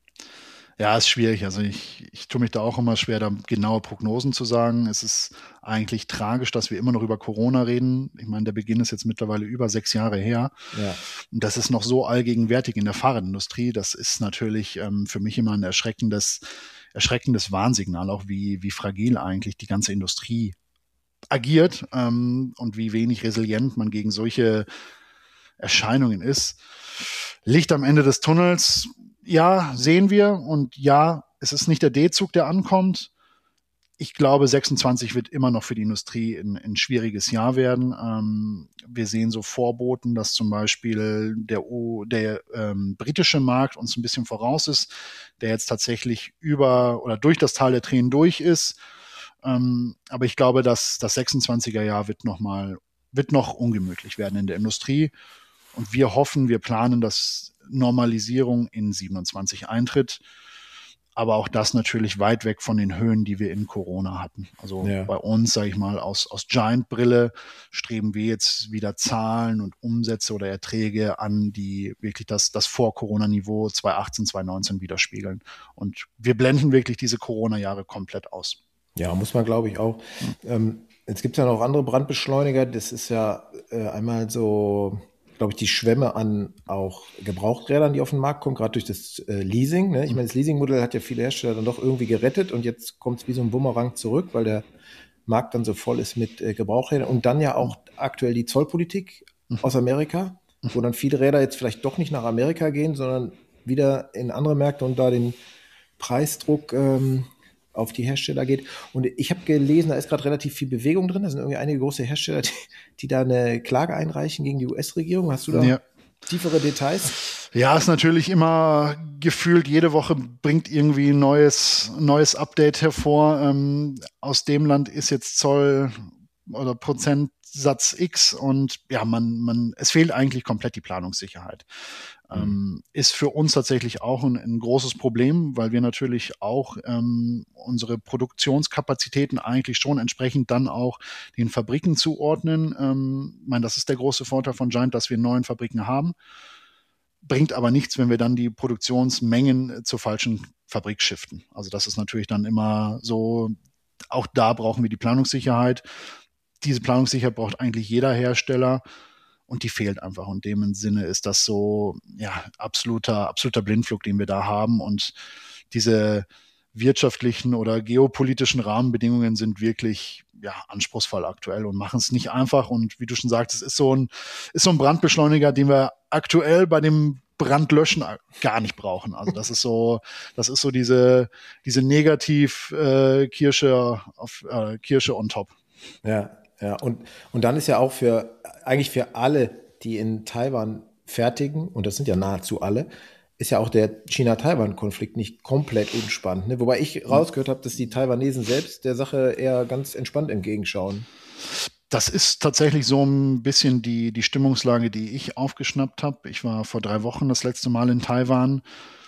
Ja, ist schwierig. Also ich, ich tue mich da auch immer schwer, da genaue Prognosen zu sagen. Es ist eigentlich tragisch, dass wir immer noch über Corona reden. Ich meine, der Beginn ist jetzt mittlerweile über sechs Jahre her. Ja. Und das ist noch so allgegenwärtig in der Fahrradindustrie. Das ist natürlich ähm, für mich immer ein erschreckendes, erschreckendes Warnsignal, auch wie, wie fragil eigentlich die ganze Industrie agiert ähm, und wie wenig resilient man gegen solche Erscheinungen ist. Licht am Ende des Tunnels, ja, sehen wir und ja, es ist nicht der D-Zug, der ankommt. Ich glaube, sechsundzwanzig wird immer noch für die Industrie ein, ein schwieriges Jahr werden. Ähm, wir sehen so Vorboten, dass zum Beispiel der, o, der ähm, britische Markt uns ein bisschen voraus ist, der jetzt tatsächlich über oder durch das Tal der Tränen durch ist. Ähm, aber ich glaube, dass das sechsundzwanziger Jahr wird noch mal, wird noch ungemütlich werden in der Industrie. Und wir hoffen, wir planen, dass Normalisierung in siebenundzwanzig eintritt. Aber auch das natürlich weit weg von den Höhen, die wir in Corona hatten. Also ja. bei uns, sage ich mal, aus, aus Giant-Brille streben wir jetzt wieder Zahlen und Umsätze oder Erträge an, die wirklich das, das Vor-Corona-Niveau zwanzig achtzehn, zwanzig neunzehn widerspiegeln. Und wir blenden wirklich diese Corona-Jahre komplett aus. Ja, muss man, glaube ich, auch. Ja. Ähm, jetzt gibt es ja noch andere Brandbeschleuniger. Das ist ja äh, einmal so, glaube ich, die Schwemme an auch Gebrauchträdern, die auf den Markt kommen, gerade durch das äh, Leasing. Ne? Ich meine, das Leasingmodell hat ja viele Hersteller dann doch irgendwie gerettet und jetzt kommt es wie so ein Bumerang zurück, weil der Markt dann so voll ist mit äh, Gebrauchträdern. Und dann ja auch aktuell die Zollpolitik aus Amerika, wo dann viele Räder jetzt vielleicht doch nicht nach Amerika gehen, sondern wieder in andere Märkte und da den Preisdruck ähm, auf die Hersteller geht. Und ich habe gelesen, da ist gerade relativ viel Bewegung drin. Da sind irgendwie einige große Hersteller, die, die da eine Klage einreichen gegen die U S-Regierung. Hast du da ja. tiefere Details? Ja, ist natürlich immer gefühlt, jede Woche bringt irgendwie ein neues, neues Update hervor. Ähm, aus dem Land ist jetzt Zoll oder Prozentsatz X und ja, man, man, es fehlt eigentlich komplett die Planungssicherheit. Ähm, ist für uns tatsächlich auch ein, ein großes Problem, weil wir natürlich auch ähm, unsere Produktionskapazitäten eigentlich schon entsprechend dann auch den Fabriken zuordnen. Ähm, ich meine, das ist der große Vorteil von Giant, dass wir neun Fabriken haben. Bringt aber nichts, wenn wir dann die Produktionsmengen zur falschen Fabrik shiften. Also das ist natürlich dann immer so, auch da brauchen wir die Planungssicherheit. Diese Planungssicherheit braucht eigentlich jeder Hersteller. Und die fehlt einfach. Und in dem Sinne ist das so, ja, absoluter, absoluter Blindflug, den wir da haben. Und diese wirtschaftlichen oder geopolitischen Rahmenbedingungen sind wirklich, ja, anspruchsvoll aktuell und machen es nicht einfach. Und wie du schon sagst, es ist so ein, ist so ein Brandbeschleuniger, den wir aktuell bei dem Brandlöschen gar nicht brauchen. Also das ist so, das ist so diese, diese Negativ, äh, Kirsche auf, äh, Kirsche on top. Ja. Ja, und, und dann ist ja auch für, eigentlich für alle, die in Taiwan fertigen, und das sind ja nahezu alle, ist ja auch der China-Taiwan-Konflikt nicht komplett unspannend. Ne? Wobei ich rausgehört habe, dass die Taiwanesen selbst der Sache eher ganz entspannt entgegenschauen. Das ist tatsächlich so ein bisschen die, die Stimmungslage, die ich aufgeschnappt habe. Ich war vor drei Wochen das letzte Mal in Taiwan.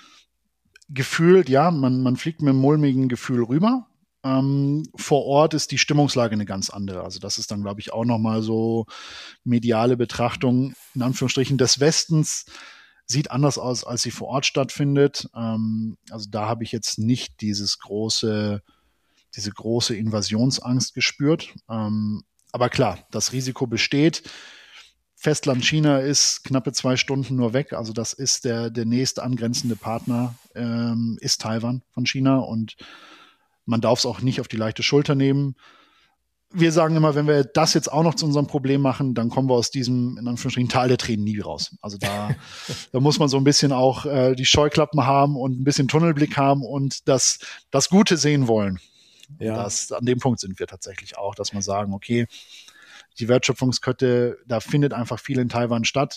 Gefühlt, ja, man, man fliegt mit einem mulmigen Gefühl rüber. Ähm, vor Ort ist die Stimmungslage eine ganz andere. Also das ist dann, glaube ich, auch nochmal so mediale Betrachtung, in Anführungsstrichen, des Westens sieht anders aus, als sie vor Ort stattfindet. Ähm, also da habe ich jetzt nicht dieses große, diese große Invasionsangst gespürt. Ähm, aber klar, das Risiko besteht. Festland China ist knappe zwei Stunden nur weg. Also das ist der, der nächste angrenzende Partner, ähm, ist Taiwan von China und man darf es auch nicht auf die leichte Schulter nehmen. Wir sagen immer, wenn wir das jetzt auch noch zu unserem Problem machen, dann kommen wir aus diesem, in Anführungsstrichen, Tal der Tränen nie raus. Also da, da muss man so ein bisschen auch äh, die Scheuklappen haben und ein bisschen Tunnelblick haben und das, das Gute sehen wollen. Ja. Das, an dem Punkt sind wir tatsächlich auch, dass man sagen, okay, die Wertschöpfungskette, da findet einfach viel in Taiwan statt.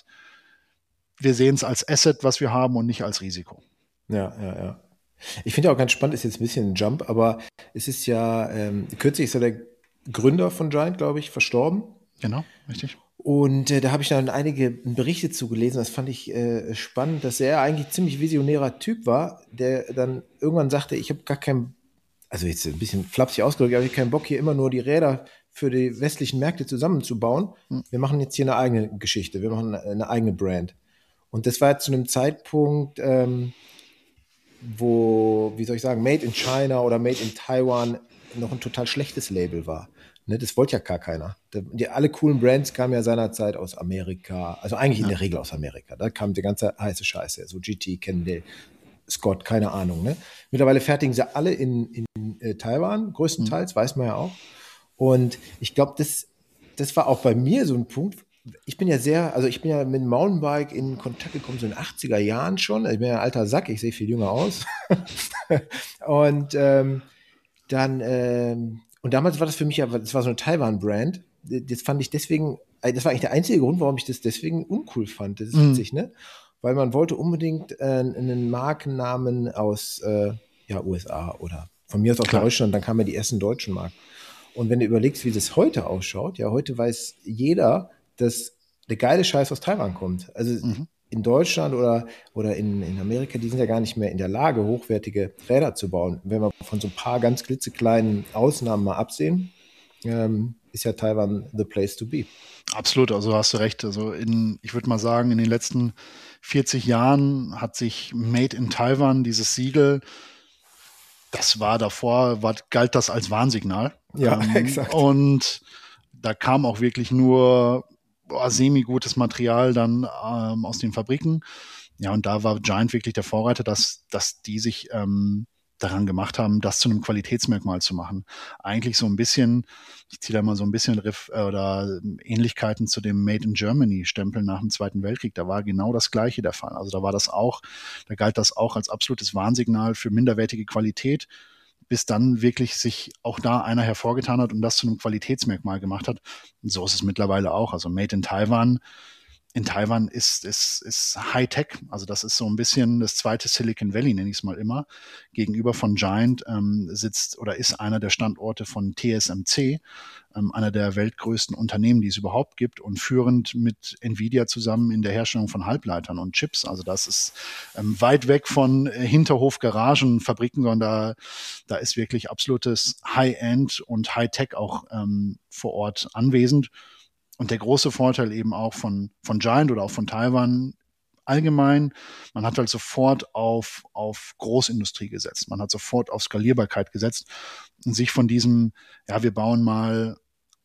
Wir sehen es als Asset, was wir haben und nicht als Risiko. Ja, ja, ja. Ich finde ja auch ganz spannend, ist jetzt ein bisschen ein Jump, aber es ist ja, ähm, kürzlich ist ja der Gründer von Giant, glaube ich, verstorben. Genau, richtig. Und äh, da habe ich dann einige Berichte zugelesen, das fand ich äh, spannend, dass er eigentlich ziemlich visionärer Typ war, der dann irgendwann sagte, ich habe gar keinen, also jetzt ein bisschen flapsig ausgedrückt, aber ich habe keinen Bock, hier immer nur die Räder für die westlichen Märkte zusammenzubauen. Hm. Wir machen jetzt hier eine eigene Geschichte, wir machen eine eigene Brand. Und das war jetzt zu einem Zeitpunkt, ähm, wo, wie soll ich sagen, Made in China oder Made in Taiwan noch ein total schlechtes Label war. Ne, das wollte ja gar keiner. Die, alle coolen Brands kamen ja seinerzeit aus Amerika, also eigentlich ja. in der Regel aus Amerika. Da kam die ganze heiße Scheiße, so G T, Cannondale, Scott, keine Ahnung. Ne? Mittlerweile fertigen sie alle in, in äh, Taiwan, größtenteils, mhm. weiß man ja auch. Und ich glaube, das, das war auch bei mir so ein Punkt. Ich bin ja sehr, also ich bin ja mit dem Mountainbike in Kontakt gekommen, so in den achtziger Jahren schon. Ich bin ja ein alter Sack, ich sehe viel jünger aus. und ähm, dann, ähm, und damals war das für mich ja, das war so eine Taiwan-Brand. Das fand ich deswegen, das war eigentlich der einzige Grund, warum ich das deswegen uncool fand. Das ist Mhm. witzig, ne? Weil man wollte unbedingt äh, einen Markennamen aus äh, ja, U S A oder Von mir aus auch Klar. Deutschland, dann kamen ja die ersten deutschen Marken. Und wenn du überlegst, wie das heute ausschaut, ja, heute weiß jeder, dass der geile Scheiß aus Taiwan kommt. Also Mhm. in Deutschland oder, oder in, in Amerika, die sind ja gar nicht mehr in der Lage, hochwertige Räder zu bauen. Wenn wir von so ein paar ganz klitzekleinen Ausnahmen mal absehen, ähm, ist ja Taiwan the place to be. Absolut, also hast du recht. Also in, ich würde mal sagen, in den letzten vierzig Jahren hat sich Made in Taiwan, dieses Siegel, das war davor, war, galt das als Warnsignal. Ja, ähm, exakt. Und da kam auch wirklich nur boah, semi-gutes Material dann ähm, aus den Fabriken. Ja, und da war Giant wirklich der Vorreiter, dass, dass die sich ähm, daran gemacht haben, das zu einem Qualitätsmerkmal zu machen. Eigentlich so ein bisschen, ich ziehe da mal so ein bisschen Riff, äh, oder Ähnlichkeiten zu dem Made in Germany-Stempel nach dem Zweiten Weltkrieg. Da war genau das Gleiche der Fall. Also da war das auch, da galt das auch als absolutes Warnsignal für minderwertige Qualität, bis dann wirklich sich auch da einer hervorgetan hat und das zu einem Qualitätsmerkmal gemacht hat. Und so ist es mittlerweile auch. Also Made in Taiwan. In Taiwan ist, ist, ist Hightech, also das ist so ein bisschen das zweite Silicon Valley, nenne ich es mal immer. Gegenüber von Giant ähm, sitzt oder ist einer der Standorte von T S M C, ähm, einer der weltgrößten Unternehmen, die es überhaupt gibt und führend mit Nvidia zusammen in der Herstellung von Halbleitern und Chips. Also das ist ähm, weit weg von äh, Hinterhof-Garagen-Fabriken, sondern da, da ist wirklich absolutes High-End und Hightech auch ähm, vor Ort anwesend. Und der große Vorteil eben auch von, von Giant oder auch von Taiwan allgemein, man hat halt sofort auf, auf Großindustrie gesetzt. Man hat sofort auf Skalierbarkeit gesetzt und sich von diesem, ja, wir bauen mal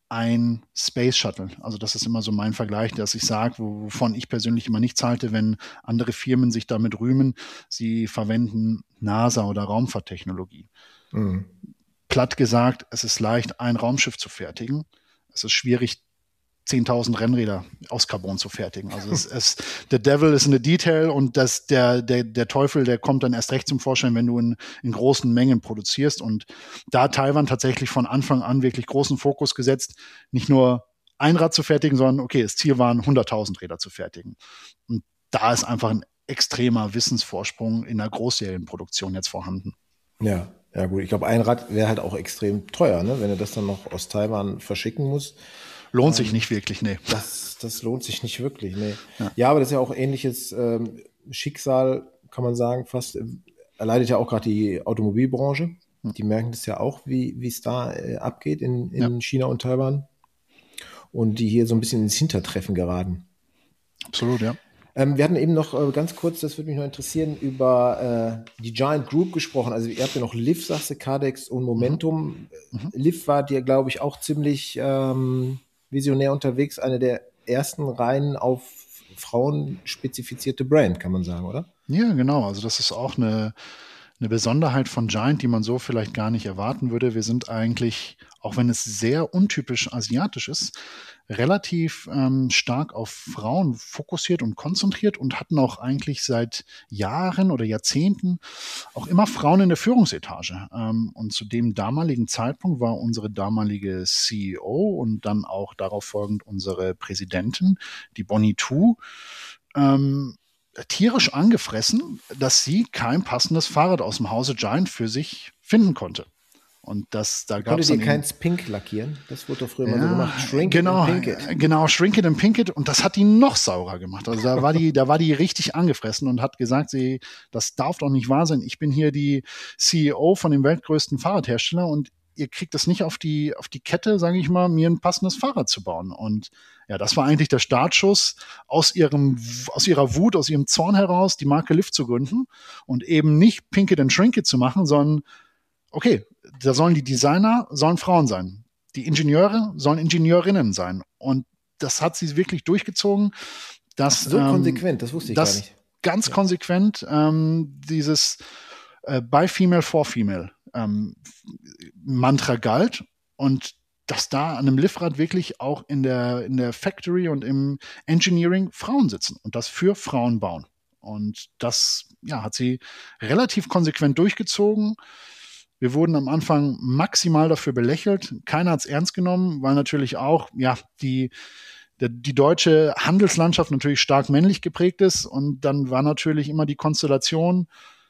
ein Space Shuttle. Also das ist immer so mein Vergleich, dass ich sage, wovon ich persönlich immer nichts halte, wenn andere Firmen sich damit rühmen, sie verwenden NASA oder Raumfahrttechnologie. Mhm. Platt gesagt, es ist leicht, ein Raumschiff zu fertigen. Es ist schwierig, zehntausend Rennräder aus Carbon zu fertigen. Also es, es, der Devil ist in the detail und das, der, der, der Teufel, der kommt dann erst recht zum Vorschein, wenn du in, in großen Mengen produzierst. Und da hat Taiwan tatsächlich von Anfang an wirklich großen Fokus gesetzt, nicht nur ein Rad zu fertigen, sondern okay, das Ziel waren hunderttausend Räder zu fertigen. Und da ist einfach ein extremer Wissensvorsprung in der Großserienproduktion jetzt vorhanden. Ja, ja gut. Ich glaube, ein Rad wäre halt auch extrem teuer, ne? Wenn du das dann noch aus Taiwan verschicken musst. Lohnt sich nicht wirklich, nee. Das, das lohnt sich nicht wirklich, nee. Ja, ja, aber das ist ja auch ähnliches ähm, Schicksal, kann man sagen, fast erleidet ja auch gerade die Automobilbranche. Hm. Die merken das ja auch, wie es da äh, abgeht in, in ja. China und Taiwan. Und die hier so ein bisschen ins Hintertreffen geraten. Absolut, ja. Ähm, wir hatten eben noch äh, ganz kurz, das würde mich noch interessieren, über äh, die Giant Group gesprochen. Also ihr habt ja noch Liv, sagst du, Kardex und Momentum. Mhm. Liv war dir, glaube ich, auch ziemlich ähm, visionär unterwegs. Eine der ersten rein auf Frauen spezifizierte Brand, kann man sagen, oder? Ja, genau. Also das ist auch eine, eine Besonderheit von Giant, die man so vielleicht gar nicht erwarten würde. Wir sind eigentlich, auch wenn es sehr untypisch asiatisch ist, relativ ähm, stark auf Frauen fokussiert und konzentriert und hatten auch eigentlich seit Jahren oder Jahrzehnten auch immer Frauen in der Führungsetage. Ähm, und zu dem damaligen Zeitpunkt war unsere damalige C E O und dann auch darauf folgend unsere Präsidentin, die Bonnie Tu, ähm, tierisch angefressen, dass sie kein passendes Fahrrad aus dem Hause Giant für sich finden konnte. Und das, da gab es Konntet ihr keins Pink lackieren? Das wurde doch früher ja, mal so gemacht. Shrink genau, it and Pink it. Genau, Shrink it and Pink it. Und das hat die noch saurer gemacht. Also da war die, da war die richtig angefressen und hat gesagt, sie, das darf doch nicht wahr sein. Ich bin hier die C E O von dem weltgrößten Fahrradhersteller und ihr kriegt das nicht auf die, auf die Kette, sage ich mal, mir ein passendes Fahrrad zu bauen. Und ja, das war eigentlich der Startschuss aus ihrem, aus ihrer Wut, aus ihrem Zorn heraus, die Marke Liv zu gründen und eben nicht Pink it and Shrink it zu machen, sondern okay, da sollen die Designer, sollen Frauen sein. Die Ingenieure sollen Ingenieurinnen sein. Und das hat sie wirklich durchgezogen. Dass, so ähm, konsequent, das wusste ich gar nicht. Ganz ja. konsequent ähm, dieses äh, by Female, for Female ähm, Mantra galt. Und dass da an einem Livrad wirklich auch in der, in der Factory und im Engineering Frauen sitzen und das für Frauen bauen. Und das ja, hat sie relativ konsequent durchgezogen. Wir wurden am Anfang maximal dafür belächelt. Keiner hat es ernst genommen, weil natürlich auch ja, die, der, die deutsche Handelslandschaft natürlich stark männlich geprägt ist. Und dann war natürlich immer die Konstellation,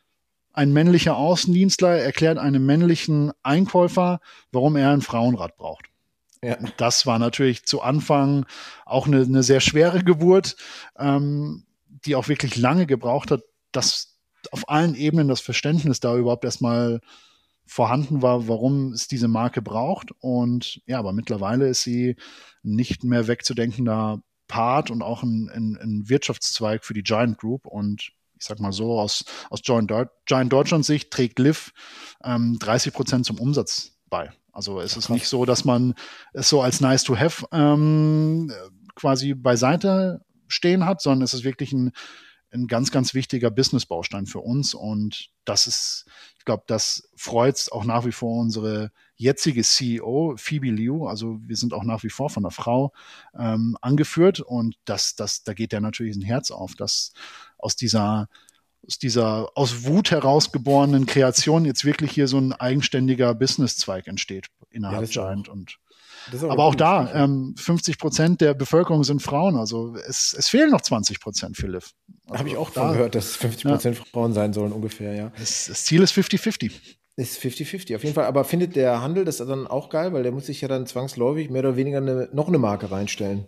ein männlicher Außendienstler erklärt einem männlichen Einkäufer, warum er ein Frauenrad braucht. Ja. Das war natürlich zu Anfang auch eine, eine sehr schwere Geburt, ähm, die auch wirklich lange gebraucht hat, dass auf allen Ebenen das Verständnis da überhaupt erstmal vorhanden war, warum es diese Marke braucht. Und ja, aber mittlerweile ist sie nicht mehr wegzudenkender Part und auch ein, ein, ein Wirtschaftszweig für die Giant Group. Und ich sag mal so, aus, aus Giant, Giant Deutschland Sicht trägt Liv ähm, dreißig Prozent zum Umsatz bei. Also es ist nicht so, dass man es so als nice to have ähm, quasi beiseite stehen hat, sondern es ist wirklich ein, ein ganz, ganz wichtiger Business-Baustein für uns. Und das ist, ich glaube, das freut auch nach wie vor unsere jetzige C E O, Phoebe Liu. Also wir sind auch nach wie vor von einer Frau ähm, angeführt. Und das, das, da geht ja natürlich ein Herz auf, dass aus dieser aus dieser aus Wut herausgeborenen Kreation jetzt wirklich hier so ein eigenständiger Businesszweig entsteht innerhalb ja, Giant. Auch, und auch aber auch da, ähm, fünfzig Prozent der Bevölkerung sind Frauen. Also es, es fehlen noch zwanzig Prozent für Liv. Also habe ich auch da, von gehört, dass fünfzig Prozent ja. Frauen sein sollen ungefähr, ja. Das, das Ziel ist fünfzig fünfzig. Ist fünfzig fünfzig, auf jeden Fall. Aber findet der Handel das dann auch geil? Weil der muss sich ja dann zwangsläufig mehr oder weniger eine, noch eine Marke reinstellen.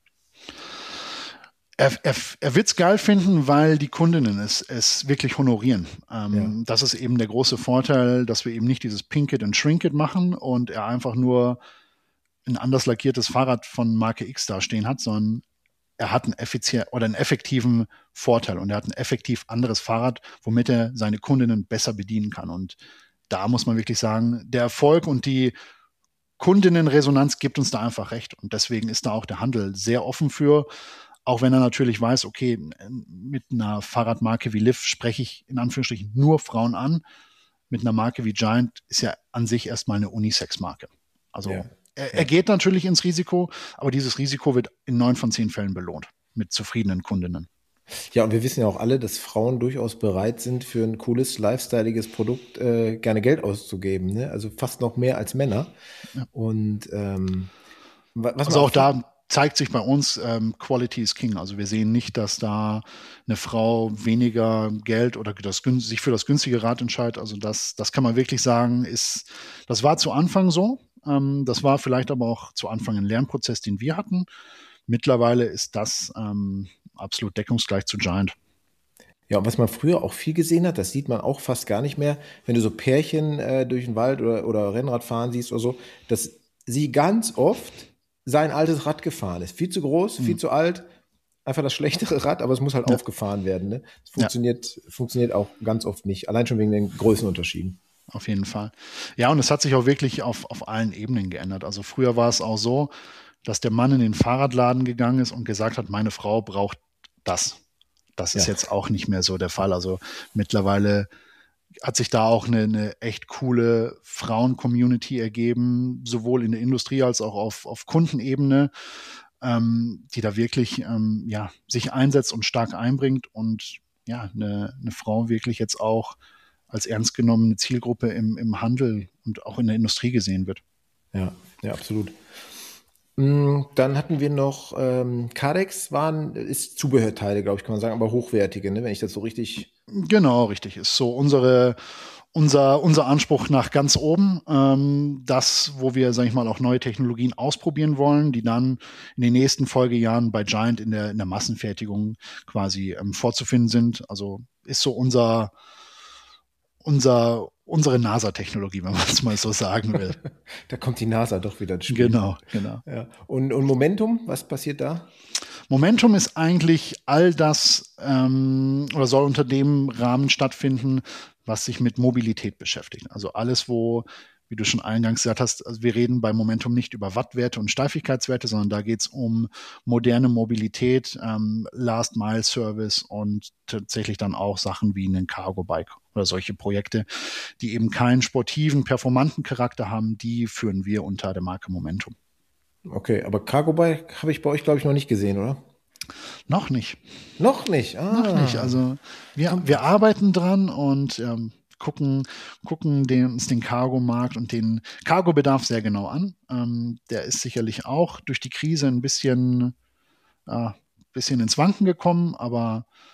Er, er, er wird es geil finden, weil die Kundinnen es, es wirklich honorieren. Ähm, ja. Das ist eben der große Vorteil, dass wir eben nicht dieses Pink It and Shrink It machen und er einfach nur ein anders lackiertes Fahrrad von Marke X da stehen hat, sondern er hat einen effizient oder einen effektiven Vorteil und er hat ein effektiv anderes Fahrrad, womit er seine Kundinnen besser bedienen kann. Und da muss man wirklich sagen, der Erfolg und die Kundinnenresonanz gibt uns da einfach recht. Und deswegen ist da auch der Handel sehr offen für. Auch wenn er natürlich weiß, okay, mit einer Fahrradmarke wie Liv spreche ich in Anführungsstrichen nur Frauen an. Mit einer Marke wie Giant ist ja an sich erstmal eine Unisex-Marke. Also ja. er, er geht natürlich ins Risiko, aber dieses Risiko wird in neun von zehn Fällen belohnt mit zufriedenen Kundinnen. Ja, und wir wissen ja auch alle, dass Frauen durchaus bereit sind, für ein cooles, lifestyleiges Produkt äh, gerne Geld auszugeben. Ne? Also fast noch mehr als Männer. Ja. Und ähm, was also auch da zeigt sich bei uns, ähm, Quality is King. Also wir sehen nicht, dass da eine Frau weniger Geld oder das, sich für das günstige Rad entscheidet. Also das, das kann man wirklich sagen, ist, das war zu Anfang so. Ähm, das war vielleicht aber auch zu Anfang ein Lernprozess, den wir hatten. Mittlerweile ist das ähm, absolut deckungsgleich zu Giant. Ja, und was man früher auch viel gesehen hat, das sieht man auch fast gar nicht mehr, wenn du so Pärchen äh, durch den Wald oder, oder Rennrad fahren siehst oder so, dass sie ganz oft sein altes Rad gefahren ist. Viel zu groß, mhm. viel zu alt, einfach das schlechtere Rad, aber es muss halt ja. aufgefahren werden. Ne? Das funktioniert, ja. funktioniert auch ganz oft nicht, allein schon wegen den Größenunterschieden. Auf jeden Fall. Ja, und es hat sich auch wirklich auf, auf allen Ebenen geändert. Also früher war es auch so, dass der Mann in den Fahrradladen gegangen ist und gesagt hat, meine Frau braucht das. Das ist ja. jetzt auch nicht mehr so der Fall. Also mittlerweile hat sich da auch eine, eine echt coole Frauen-Community ergeben, sowohl in der Industrie als auch auf, auf Kundenebene, ähm, die da wirklich ähm, ja, sich einsetzt und stark einbringt und ja, eine, eine Frau wirklich jetzt auch als ernst genommene Zielgruppe im, im Handel und auch in der Industrie gesehen wird. Ja, ja, absolut. Dann hatten wir noch ähm, Carex, waren, ist Zubehörteile, glaube ich, kann man sagen, aber hochwertige, ne, wenn ich das so richtig... Genau, richtig. Ist so unsere, unser, unser Anspruch nach ganz oben. Ähm, das, wo wir, sage ich mal, auch neue Technologien ausprobieren wollen, die dann in den nächsten Folgejahren bei Giant in der, in der Massenfertigung quasi ähm, vorzufinden sind. Also ist so unser, unser unsere NASA-Technologie, wenn man es mal so sagen will. Da kommt die NASA doch wieder ins Spiel. Genau, genau. Ja. Und, und Momentum, was passiert da? Momentum ist eigentlich all das ähm, oder soll unter dem Rahmen stattfinden, was sich mit Mobilität beschäftigt. Also alles, wo, wie du schon eingangs gesagt hast, also wir reden bei Momentum nicht über Wattwerte und Steifigkeitswerte, sondern da geht es um moderne Mobilität, ähm, Last-Mile-Service und tatsächlich dann auch Sachen wie einen Cargo-Bike oder solche Projekte, die eben keinen sportiven, performanten Charakter haben, die führen wir unter der Marke Momentum. Okay, aber Cargo-Bike habe ich bei euch, glaube ich, noch nicht gesehen, oder? Noch nicht. Noch nicht? Ah. Noch nicht. Also wir, wir arbeiten dran und ähm, gucken, gucken den, uns den Cargo-Markt und den Cargo-Bedarf sehr genau an. Ähm, der ist sicherlich auch durch die Krise ein bisschen, äh, bisschen ins Wanken gekommen, aber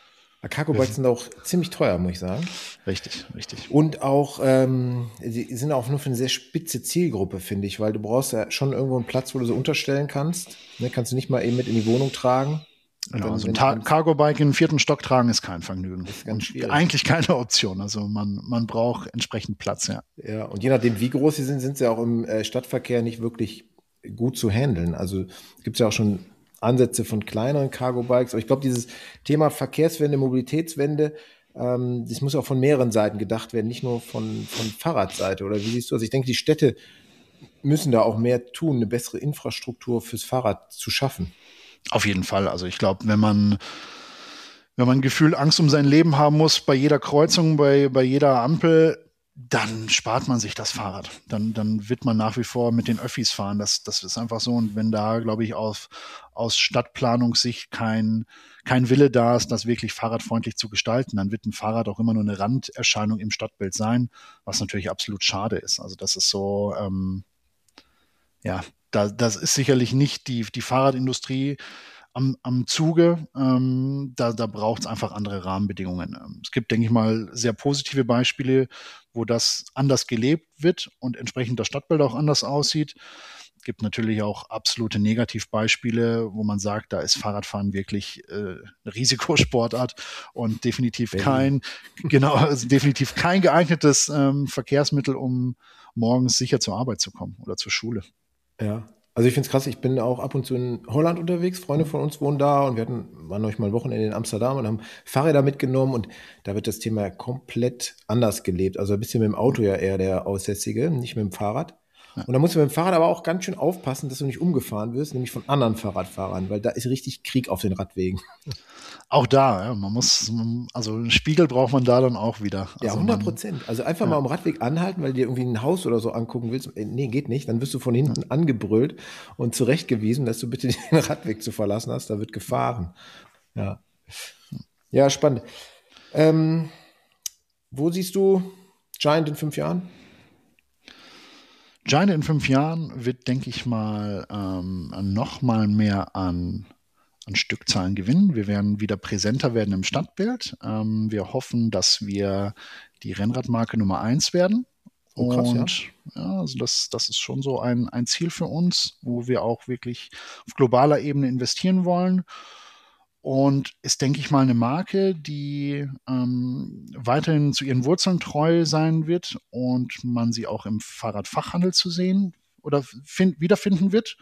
Cargo-Bikes sind auch ziemlich teuer, muss ich sagen. Richtig, richtig. Und auch, ähm, sie sind auch nur für eine sehr spitze Zielgruppe, finde ich, weil du brauchst ja schon irgendwo einen Platz, wo du so unterstellen kannst. Ne, kannst du nicht mal eben mit in die Wohnung tragen. Genau, dann, also ein wenn, Cargo-Bike in den vierten Stock tragen ist kein Vergnügen. ist ganz Und schwierig. eigentlich keine Option. Also man, man braucht entsprechend Platz, ja. Ja, und je nachdem, wie groß sie sind, sind sie auch im äh, Stadtverkehr nicht wirklich gut zu handeln. Also gibt es ja auch schon Ansätze von kleineren Cargo-Bikes. Aber ich glaube, dieses Thema Verkehrswende, Mobilitätswende, ähm, das muss auch von mehreren Seiten gedacht werden, nicht nur von, von Fahrradseite. Oder wie siehst du das? Ich denke, die Städte müssen da auch mehr tun, eine bessere Infrastruktur fürs Fahrrad zu schaffen. Auf jeden Fall. Also ich glaube, wenn man, wenn man Gefühl Angst um sein Leben haben muss, bei jeder Kreuzung, bei, bei jeder Ampel, dann spart man sich das Fahrrad. Dann, dann wird man nach wie vor mit den Öffis fahren. Das, das ist einfach so. Und wenn da, glaube ich, aus, aus Stadtplanungssicht kein, kein Wille da ist, das wirklich fahrradfreundlich zu gestalten, dann wird ein Fahrrad auch immer nur eine Randerscheinung im Stadtbild sein, was natürlich absolut schade ist. Also das ist so, ähm, ja, da, das ist sicherlich nicht die, die Fahrradindustrie am, am Zuge. Ähm, da da braucht es einfach andere Rahmenbedingungen. Ähm, es gibt, denke ich mal, sehr positive Beispiele, wo das anders gelebt wird und entsprechend das Stadtbild auch anders aussieht. Es gibt natürlich auch absolute Negativbeispiele, wo man sagt, da ist Fahrradfahren wirklich äh, eine Risikosportart und definitiv Berlin. kein, genau, also definitiv kein geeignetes ähm, Verkehrsmittel, um morgens sicher zur Arbeit zu kommen oder zur Schule. Ja, also ich finde es krass, ich bin auch ab und zu in Holland unterwegs, Freunde von uns wohnen da und wir hatten, waren neulich mal ein Wochenende in Amsterdam und haben Fahrräder mitgenommen und da wird das Thema komplett anders gelebt. Also ein bisschen mit dem Auto ja eher der Aussätzige, nicht mit dem Fahrrad. Ja. Und da musst du mit dem Fahrrad aber auch ganz schön aufpassen, dass du nicht umgefahren wirst, nämlich von anderen Fahrradfahrern, weil da ist richtig Krieg auf den Radwegen. Auch da, ja, man muss, also einen Spiegel braucht man da dann auch wieder. Ja, Also hundert man, Prozent. Also einfach Ja. mal am Radweg anhalten, weil du dir irgendwie ein Haus oder so angucken willst. Äh, Nee, geht nicht. Dann wirst du von hinten angebrüllt und zurechtgewiesen, dass du bitte den Radweg zu verlassen hast. Da wird gefahren. Ja, ja, spannend. Ähm, wo siehst du Giant in fünf Jahren? Giant in fünf Jahren wird, denke ich mal, ähm, noch mal mehr an, an Stückzahlen gewinnen. Wir werden wieder präsenter werden im Stadtbild. Ähm, wir hoffen, dass wir die Rennradmarke Nummer eins werden. Oh, krass, ja. Und ja, also das, das ist schon so ein, ein Ziel für uns, wo wir auch wirklich auf globaler Ebene investieren wollen. Und ist, denke ich mal, eine Marke, die ähm, weiterhin zu ihren Wurzeln treu sein wird und man sie auch im Fahrradfachhandel zu sehen oder find, wiederfinden wird.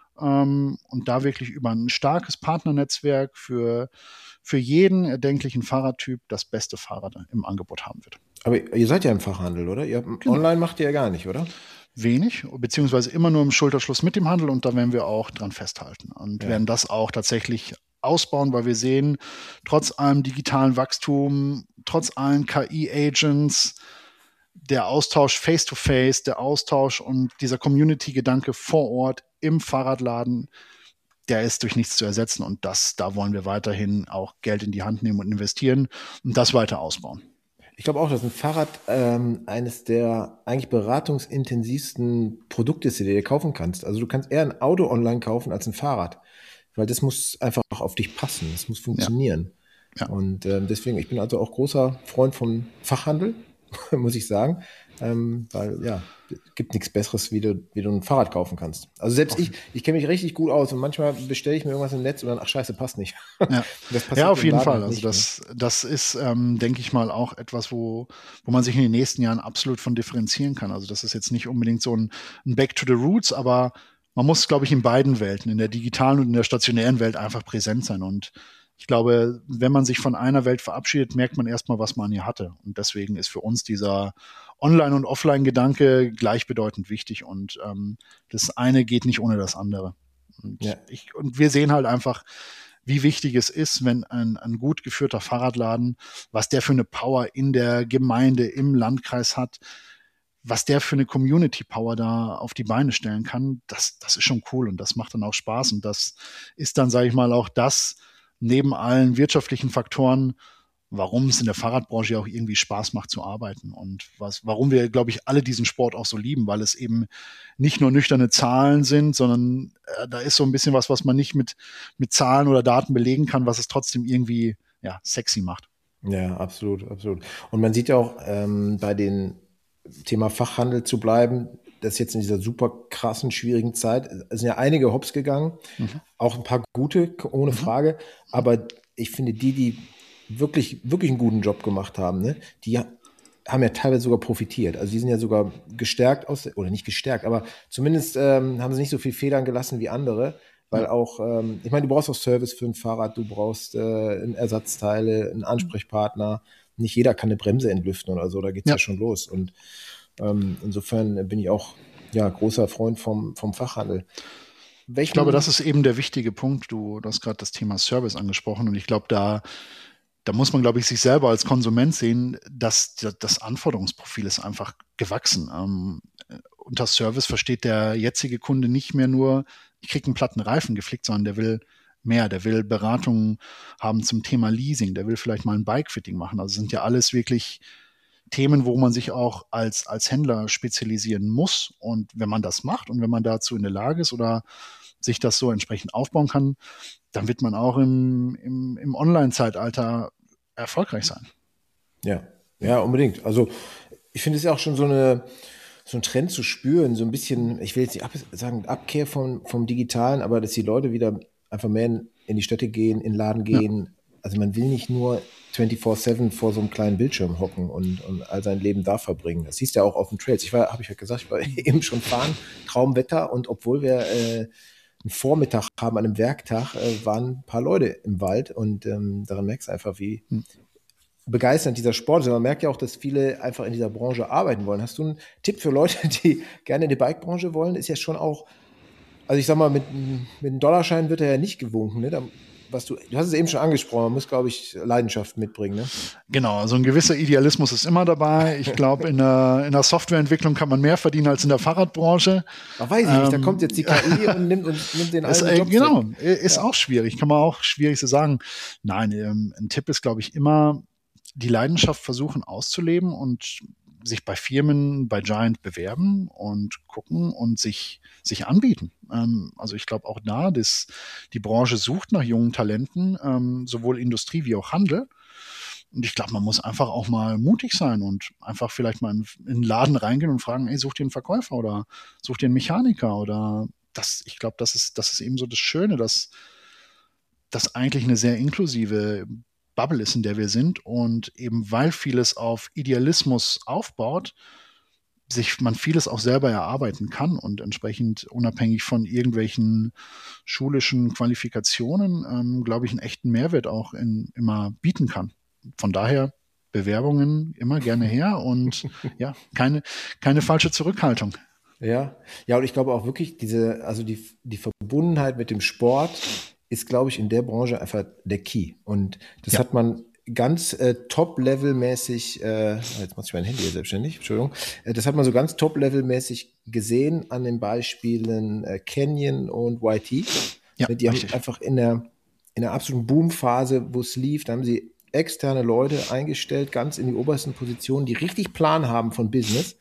Ähm, und da wirklich über ein starkes Partnernetzwerk für, für jeden erdenklichen Fahrradtyp das beste Fahrrad im Angebot haben wird. Aber ihr seid ja im Fachhandel, oder? Ihr, Genau. Online macht ihr ja gar nicht, oder? Wenig, beziehungsweise immer nur im Schulterschluss mit dem Handel und da werden wir auch dran festhalten und Ja. werden das auch tatsächlich ausbauen, weil wir sehen, trotz allem digitalen Wachstum, trotz allen K I-Agents, der Austausch face-to-face, der Austausch und dieser Community-Gedanke vor Ort im Fahrradladen, der ist durch nichts zu ersetzen und das, da wollen wir weiterhin auch Geld in die Hand nehmen und investieren und das weiter ausbauen. Ich glaube auch, dass ein Fahrrad ähm, eines der eigentlich beratungsintensivsten Produkte ist, die du dir kaufen kannst. Also du kannst eher ein Auto online kaufen als ein Fahrrad, weil das muss einfach auch auf dich passen, das muss funktionieren. Ja. Und ähm, deswegen, ich bin also auch großer Freund vom Fachhandel, muss ich sagen, ähm, weil ja, es gibt nichts Besseres, wie du, wie du ein Fahrrad kaufen kannst. Also selbst ich, ich kenne mich richtig gut aus und manchmal bestelle ich mir irgendwas im Netz und dann, ach scheiße, passt nicht. Ja, Das passiert ja auf im jeden Laden Fall. halt Also nicht, ne? das, das ist, ähm, denke ich mal, auch etwas, wo, wo man sich in den nächsten Jahren absolut von differenzieren kann. Also das ist jetzt nicht unbedingt so ein, ein Back to the Roots, aber man muss, glaube ich, in beiden Welten, in der digitalen und in der stationären Welt einfach präsent sein. Und ich glaube, wenn man sich von einer Welt verabschiedet, merkt man erstmal, was man hier hatte. Und deswegen ist für uns dieser Online- und Offline-Gedanke gleichbedeutend wichtig. Und ähm, das eine geht nicht ohne das andere. Und, Ja. ich, und wir sehen halt einfach, wie wichtig es ist, wenn ein, ein gut geführter Fahrradladen, was der für eine Power in der Gemeinde, im Landkreis hat, was der für eine Community-Power da auf die Beine stellen kann, das, das ist schon cool und das macht dann auch Spaß. Und das ist dann, sage ich mal, auch das, neben allen wirtschaftlichen Faktoren, warum es in der Fahrradbranche ja auch irgendwie Spaß macht zu arbeiten und was, warum wir, glaube ich, alle diesen Sport auch so lieben, weil es eben nicht nur nüchterne Zahlen sind, sondern äh, da ist so ein bisschen was, was man nicht mit, mit Zahlen oder Daten belegen kann, was es trotzdem irgendwie ja, sexy macht. Ja, absolut, absolut. Und man sieht ja auch ähm, bei dem Thema Fachhandel zu bleiben, dass jetzt in dieser super krassen, schwierigen Zeit, es sind ja einige Hops gegangen, Mhm. auch ein paar gute, ohne Mhm. Frage, aber ich finde, die, die wirklich, wirklich einen guten Job gemacht haben, ne, die haben ja teilweise sogar profitiert. Also die sind ja sogar gestärkt aus, oder nicht gestärkt, aber zumindest ähm, haben sie nicht so viel Federn gelassen wie andere, weil Ja. auch, ähm, ich meine, du brauchst auch Service für ein Fahrrad, du brauchst äh, Ersatzteile, einen Ansprechpartner. Nicht jeder kann eine Bremse entlüften oder so, da geht's ja, Ja. ja schon los. Und ähm, insofern bin ich auch ja, großer Freund vom, vom Fachhandel. Ich glaube, das Welchen, ist eben der wichtige Punkt. Du, du hast gerade das Thema Service angesprochen und ich glaube, da, da muss man, glaube ich, sich selber als Konsument sehen, dass das Anforderungsprofil ist einfach gewachsen. Ähm, unter Service versteht der jetzige Kunde nicht mehr nur, ich kriege einen platten Reifen geflickt, sondern der will mehr, der will Beratungen haben zum Thema Leasing, der will vielleicht mal ein Bike-Fitting machen. Also sind ja alles wirklich Themen, wo man sich auch als, als Händler spezialisieren muss. Und wenn man das macht und wenn man dazu in der Lage ist oder sich das so entsprechend aufbauen kann, dann wird man auch im, im, im Online-Zeitalter erfolgreich sein. ja, ja, unbedingt. Also ich finde es ja auch schon so eine, so ein Trend zu spüren, so ein bisschen, ich will jetzt nicht ab, sagen, Abkehr vom, vom Digitalen, aber dass die Leute wieder einfach mehr in, in die Städte gehen, in den Laden Ja. gehen. Also man will nicht nur vierundzwanzig sieben vor so einem kleinen Bildschirm hocken und, und all sein Leben da verbringen. Das siehst du ja auch auf den Trails. Ich war, habe ich ja gesagt, ich war eben schon fahren, Traumwetter, und obwohl wir äh, einen Vormittag haben an einem Werktag, äh, waren ein paar Leute im Wald, und ähm, daran merkst du einfach, wie Hm. begeisternd dieser Sport ist. Man merkt ja auch, dass viele einfach in dieser Branche arbeiten wollen. Hast du einen Tipp für Leute, die gerne in die Bike-Branche wollen? Ist ja schon auch, also ich sag mal, mit, mit einem Dollarschein wird er ja nicht gewunken. Ne? Da, was du, du hast es eben schon angesprochen, man muss, glaube ich, Leidenschaft mitbringen. Ne? Genau, also ein gewisser Idealismus ist immer dabei. Ich glaube, in der, in der Softwareentwicklung kann man mehr verdienen als in der Fahrradbranche. Ach, weiß ich nicht, da Ähm, kommt jetzt die K I und nimmt, und nimmt den ist, allen äh, Jobs genau, weg. ist Ja. auch schwierig, kann man auch schwierig zu sagen. Nein, ähm, ein Tipp ist, glaube ich, immer die Leidenschaft versuchen auszuleben und sich bei Firmen, bei Giant bewerben und gucken und sich, sich anbieten. Ähm, also ich glaube auch da, dass die Branche sucht nach jungen Talenten, ähm, sowohl Industrie wie auch Handel. Und ich glaube, man muss einfach auch mal mutig sein und einfach vielleicht mal in, in einen Laden reingehen und fragen, ey, such dir einen Verkäufer oder such dir einen Mechaniker oder das, ich glaube, das ist, das ist eben so das Schöne, dass das eigentlich eine sehr inklusive Bubble ist, in der wir sind und eben weil vieles auf Idealismus aufbaut, sich man vieles auch selber erarbeiten kann und entsprechend unabhängig von irgendwelchen schulischen Qualifikationen, ähm, glaube ich, einen echten Mehrwert auch in, immer bieten kann. Von daher Bewerbungen immer gerne her und ja, keine, keine falsche Zurückhaltung. Ja, ja, und ich glaube auch wirklich, diese, also die, die Verbundenheit mit dem Sport ist, glaube ich, in der Branche einfach der Key. Und das Ja, hat man ganz äh, top-level-mäßig, äh, jetzt mache ich mein Handy hier selbstständig, Entschuldigung, äh, das hat man so ganz top-level-mäßig gesehen an den Beispielen äh, Canyon und Y T. ja, Ne, die haben richtig. einfach in der, in der absoluten Boomphase, wo es lief, da haben sie externe Leute eingestellt, ganz in die obersten Positionen, die richtig Plan haben von Business,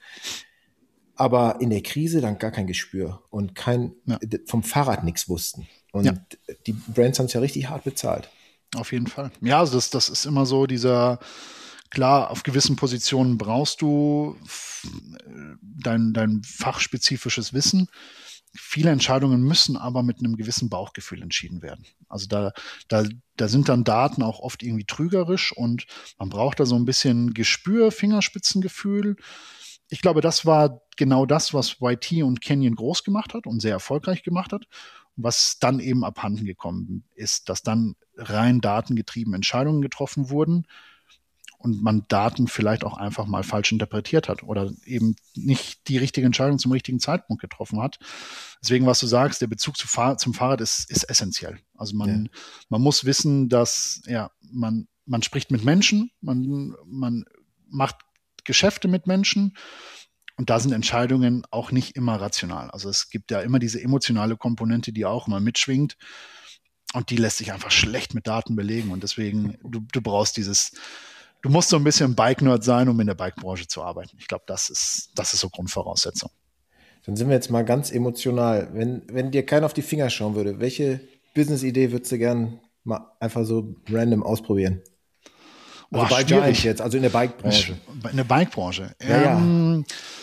aber in der Krise dann gar kein Gespür und kein, Ja, vom Fahrrad nichts wussten. ja. Und die Brands haben es ja richtig hart bezahlt. Auf jeden Fall. Ja, also das, das ist immer so dieser, klar, auf gewissen Positionen brauchst du f- dein, dein fachspezifisches Wissen. Viele Entscheidungen müssen aber mit einem gewissen Bauchgefühl entschieden werden. Also da, da, da sind dann Daten auch oft irgendwie trügerisch und man braucht da so ein bisschen Gespür, Fingerspitzengefühl. Ich glaube, das war genau das, was Y T und Canyon groß gemacht hat und sehr erfolgreich gemacht hat. Was dann eben abhanden gekommen ist, dass dann rein datengetrieben Entscheidungen getroffen wurden und man Daten vielleicht auch einfach mal falsch interpretiert hat oder eben nicht die richtige Entscheidung zum richtigen Zeitpunkt getroffen hat. Deswegen, was du sagst, der Bezug zu Fahr- zum Fahrrad ist, ist essentiell. Also man, Ja. man muss wissen, dass ja, man, man spricht mit Menschen, man, man macht Geschäfte mit Menschen. Und da sind Entscheidungen auch nicht immer rational. Also es gibt ja immer diese emotionale Komponente, die auch immer mitschwingt. Und die lässt sich einfach schlecht mit Daten belegen. Und deswegen, du, du brauchst dieses, du musst so ein bisschen Bike-Nerd sein, um in der Bike-Branche zu arbeiten. Ich glaube, das ist, das ist so Grundvoraussetzung. Dann sind wir jetzt mal ganz emotional. Wenn, wenn dir keiner auf die Finger schauen würde, welche Business-Idee würdest du gern Mal einfach so random ausprobieren. Also Boah, bei schwierig. Giant jetzt, also in der Bike-Branche. In der Bike-Branche. Ja, ähm,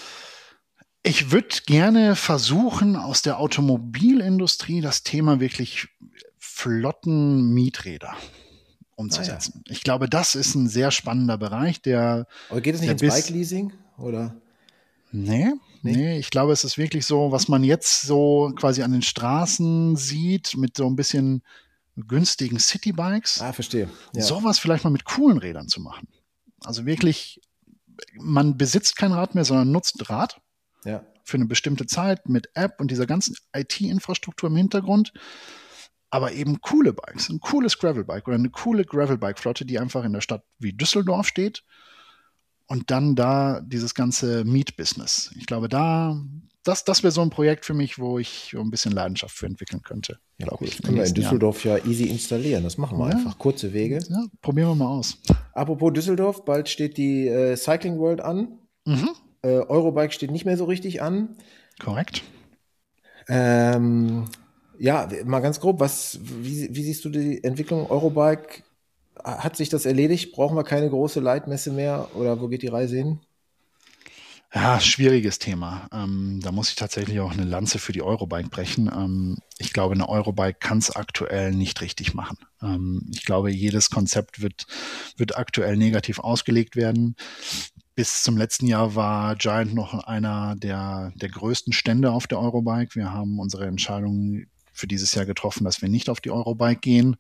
Ich würde gerne versuchen, aus der Automobilindustrie das Thema wirklich flotten Mieträder umzusetzen. Ich glaube, das ist ein sehr spannender Bereich, der. Aber geht es nicht der ins bis- Bike-Leasing? Oder? Nee, Nicht? nee, ich glaube, es ist wirklich so, was man jetzt so quasi an den Straßen sieht, mit so ein bisschen günstigen Citybikes, Ah, verstehe. Ja. sowas vielleicht mal mit coolen Rädern zu machen. Also wirklich, man besitzt kein Rad mehr, sondern nutzt Rad Ja. für eine bestimmte Zeit mit App und dieser ganzen I T-Infrastruktur im Hintergrund. Aber eben coole Bikes, ein cooles Gravelbike oder eine coole Gravelbike-Flotte, die einfach in der Stadt wie Düsseldorf steht. Und dann da dieses ganze Miet-Business. Ich glaube, da, das, das wäre so ein Projekt für mich, wo ich ein bisschen Leidenschaft für entwickeln könnte. Ja, glaube cool. ich, Das können wir in nächsten Düsseldorf ja easy installieren. Das machen wir Ja. einfach. Kurze Wege. Jahren. Ja, probieren wir mal aus. Apropos Düsseldorf, bald steht die äh, Cycling World an. Mhm. Äh, Eurobike steht nicht mehr so richtig an. Korrekt. Ähm, ja, mal ganz grob, was, wie, wie siehst du die Entwicklung Eurobike? Hat sich das erledigt? Brauchen wir keine große Leitmesse mehr? Oder wo geht die Reise hin? Ja, schwieriges Thema. Ähm, da muss ich tatsächlich auch eine Lanze für die Eurobike brechen. Ähm, ich glaube, eine Eurobike kann es aktuell nicht richtig machen. Ähm, ich glaube, jedes Konzept wird, wird aktuell negativ ausgelegt werden. Bis zum letzten Jahr war Giant noch einer der, der größten Stände auf der Eurobike. Wir haben unsere Entscheidung für dieses Jahr getroffen, dass wir nicht auf die Eurobike gehen.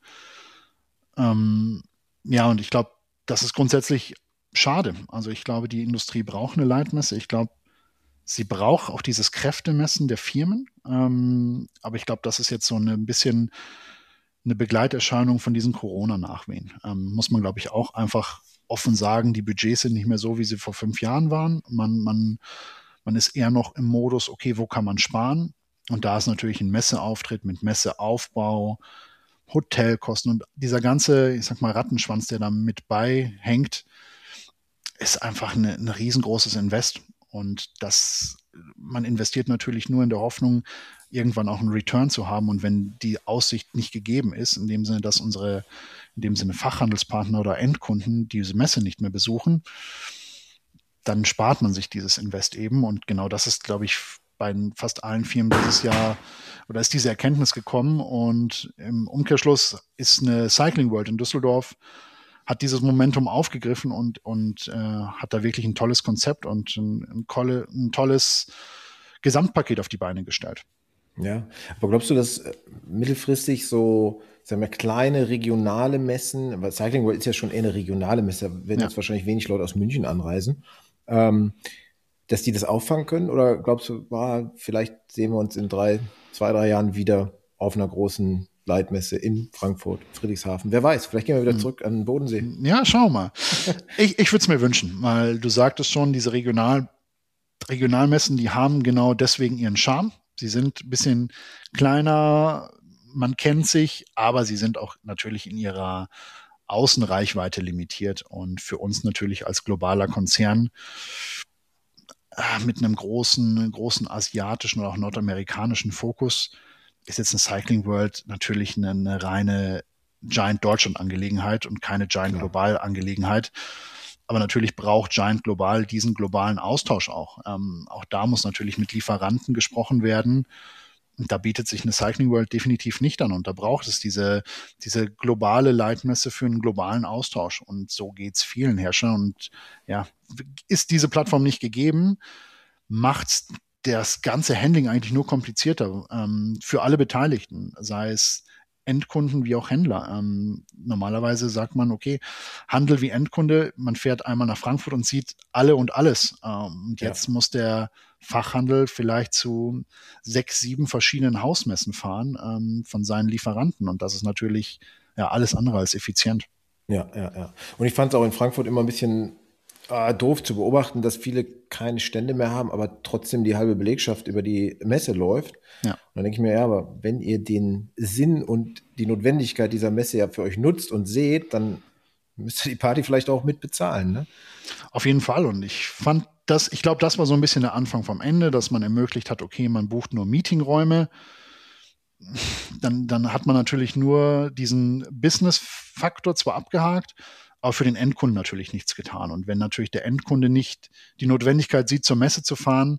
Ähm, ja, und ich glaube, das ist grundsätzlich schade. Also ich glaube, die Industrie braucht eine Leitmesse. Ich glaube, sie braucht auch dieses Kräftemessen der Firmen. Ähm, aber ich glaube, das ist jetzt so eine, ein bisschen eine Begleiterscheinung von diesen Corona-Nachwehen. Ähm, muss man, glaube ich, auch einfach offen sagen, die Budgets sind nicht mehr so, wie sie vor fünf Jahren waren. Man, man, man ist eher noch im Modus, okay, wo kann man sparen? Und da ist natürlich ein Messeauftritt mit Messeaufbau, Hotelkosten und dieser ganze, ich sag mal, Rattenschwanz, der da mit beihängt, ist einfach eine, ein riesengroßes Invest. Und das, man investiert natürlich nur in der Hoffnung, irgendwann auch einen Return zu haben. Und wenn die Aussicht nicht gegeben ist, in dem Sinne, dass unsere, in dem Sinne Fachhandelspartner oder Endkunden diese Messe nicht mehr besuchen, dann spart man sich dieses Invest eben. Und genau das ist, glaube ich, bei fast allen Firmen dieses Jahr, oder ist diese Erkenntnis gekommen. Und im Umkehrschluss ist eine Cycling World in Düsseldorf, hat dieses Momentum aufgegriffen und, und äh, hat da wirklich ein tolles Konzept und ein, ein, tolle, ein tolles Gesamtpaket auf die Beine gestellt. Ja, aber glaubst du, dass äh, mittelfristig so, sagen wir, kleine regionale Messen, weil Cycling World ist ja schon eher eine regionale Messe, da werden Ja. jetzt wahrscheinlich wenig Leute aus München anreisen, ähm, dass die das auffangen können? Oder glaubst du, ah, vielleicht sehen wir uns in drei, zwei, drei Jahren wieder auf einer großen Leitmesse in Frankfurt, Friedrichshafen? Wer weiß, vielleicht gehen wir wieder zurück an den Bodensee. Ja, schau mal. Ich, ich würde es mir wünschen, weil du sagtest schon, diese Regional, Regionalmessen, die haben genau deswegen ihren Charme. Sie sind ein bisschen kleiner, man kennt sich, aber sie sind auch natürlich in ihrer Außenreichweite limitiert. Und für uns natürlich als globaler Konzern äh, mit einem großen, großen asiatischen oder auch nordamerikanischen Fokus ist jetzt eine Cycling World natürlich eine, eine reine Giant Deutschland-Angelegenheit und keine Giant Global-Angelegenheit. Aber natürlich braucht Giant Global diesen globalen Austausch auch. Ähm, auch da muss natürlich mit Lieferanten gesprochen werden. Und da bietet sich eine Cycling World definitiv nicht an. Und da braucht es diese, diese globale Leitmesse für einen globalen Austausch. Und so geht's vielen Herstellern. Und ja, ist diese Plattform nicht gegeben, macht's das ganze Handling eigentlich nur komplizierter ähm, für alle Beteiligten, sei es Endkunden wie auch Händler. Ähm, normalerweise sagt man, okay, Handel wie Endkunde, man fährt einmal nach Frankfurt und sieht alle und alles. Ähm, und jetzt ja. muss der Fachhandel vielleicht zu sechs, sieben verschiedenen Hausmessen fahren ähm, von seinen Lieferanten. Und das ist natürlich ja alles andere als effizient. Ja, ja, ja. Und ich fand es auch in Frankfurt immer ein bisschen äh, doof zu beobachten, dass viele keine Stände mehr haben, aber trotzdem die halbe Belegschaft über die Messe läuft. Ja. Und dann denke ich mir, ja, aber wenn ihr den Sinn und die Notwendigkeit dieser Messe ja für euch nutzt und seht, dann müsst ihr die Party vielleicht auch mit bezahlen, ne? Auf jeden Fall. Und ich fand das, ich glaube, das war so ein bisschen der Anfang vom Ende, dass man ermöglicht hat, okay, man bucht nur Meetingräume. dann, dann hat man natürlich nur diesen Business-Faktor zwar abgehakt, aber für den Endkunden natürlich nichts getan. Und wenn natürlich der Endkunde nicht die Notwendigkeit sieht, zur Messe zu fahren,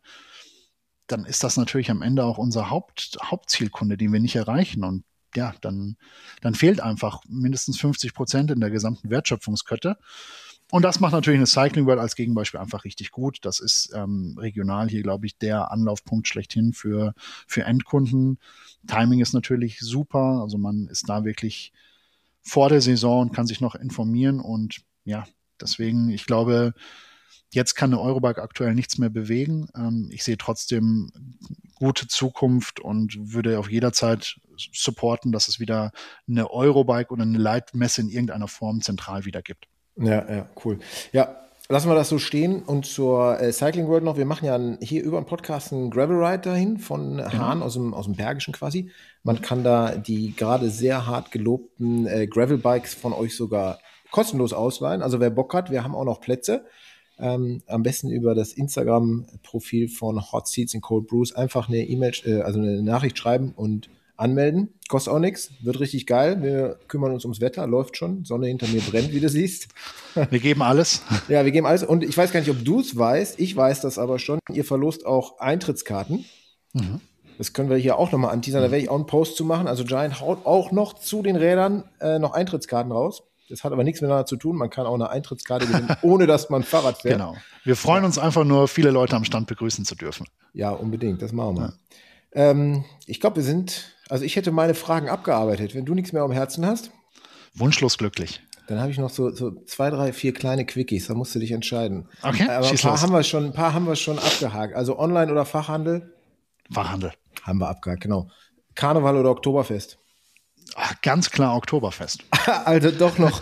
dann ist das natürlich am Ende auch unser Haupt, Hauptzielkunde, den wir nicht erreichen. Und ja, dann, dann fehlt einfach mindestens fünfzig Prozent in der gesamten Wertschöpfungskette. Und das macht natürlich eine Cycling World als Gegenbeispiel einfach richtig gut. Das ist ähm, regional hier, glaube ich, der Anlaufpunkt schlechthin für, für Endkunden. Timing ist natürlich super. Also man ist da wirklich vor der Saison und kann sich noch informieren. Und ja, deswegen, ich glaube, jetzt kann eine Eurobike aktuell nichts mehr bewegen. Ähm, ich sehe trotzdem gute Zukunft und würde auf jederzeit supporten, dass es wieder eine Eurobike oder eine Leitmesse in irgendeiner Form zentral wieder gibt. Ja, ja, cool. Ja, lassen wir das so stehen. Und zur äh, Cycling World noch, wir machen ja ein, hier über einen Podcast einen Gravel Ride dahin von Genau. Hahn aus dem, aus dem Bergischen quasi. Man kann da die gerade sehr hart gelobten äh, Gravel Bikes von euch sogar kostenlos ausleihen. Also wer Bock hat, wir haben auch noch Plätze. Ähm, am besten über das Instagram-Profil von Hot Seats and Cold Brews einfach eine E-Mail, äh, also eine Nachricht schreiben und anmelden. Kostet auch nichts, wird richtig geil. Wir kümmern uns ums Wetter, läuft schon. Sonne hinter mir brennt, wie du siehst. Wir geben alles. Ja, wir geben alles. Und ich weiß gar nicht, ob du es weißt. Ich weiß das aber schon. Ihr verlost auch Eintrittskarten. Mhm. Das können wir hier auch nochmal anteasern. Da werde ich auch einen Post zu machen. Also Giant haut auch noch zu den Rädern äh, noch Eintrittskarten raus. Das hat aber nichts miteinander zu tun. Man kann auch eine Eintrittskarte gewinnen, ohne dass man Fahrrad fährt. Genau. Wir freuen uns einfach nur, viele Leute am Stand begrüßen zu dürfen. Ja, unbedingt. Das machen wir. Ja. Ähm, ich glaube, wir sind, also ich hätte meine Fragen abgearbeitet. Wenn du nichts mehr am Herzen hast. Wunschlos glücklich. Dann habe ich noch so, so zwei, drei, vier kleine Quickies. Da musst du dich entscheiden. Okay, aber ein schieß paar los. haben wir schon, ein paar haben wir schon abgehakt. Also Online oder Fachhandel? Fachhandel. Haben wir abgehakt, genau. Karneval oder Oktoberfest? Ach, ganz klar Oktoberfest. Also doch noch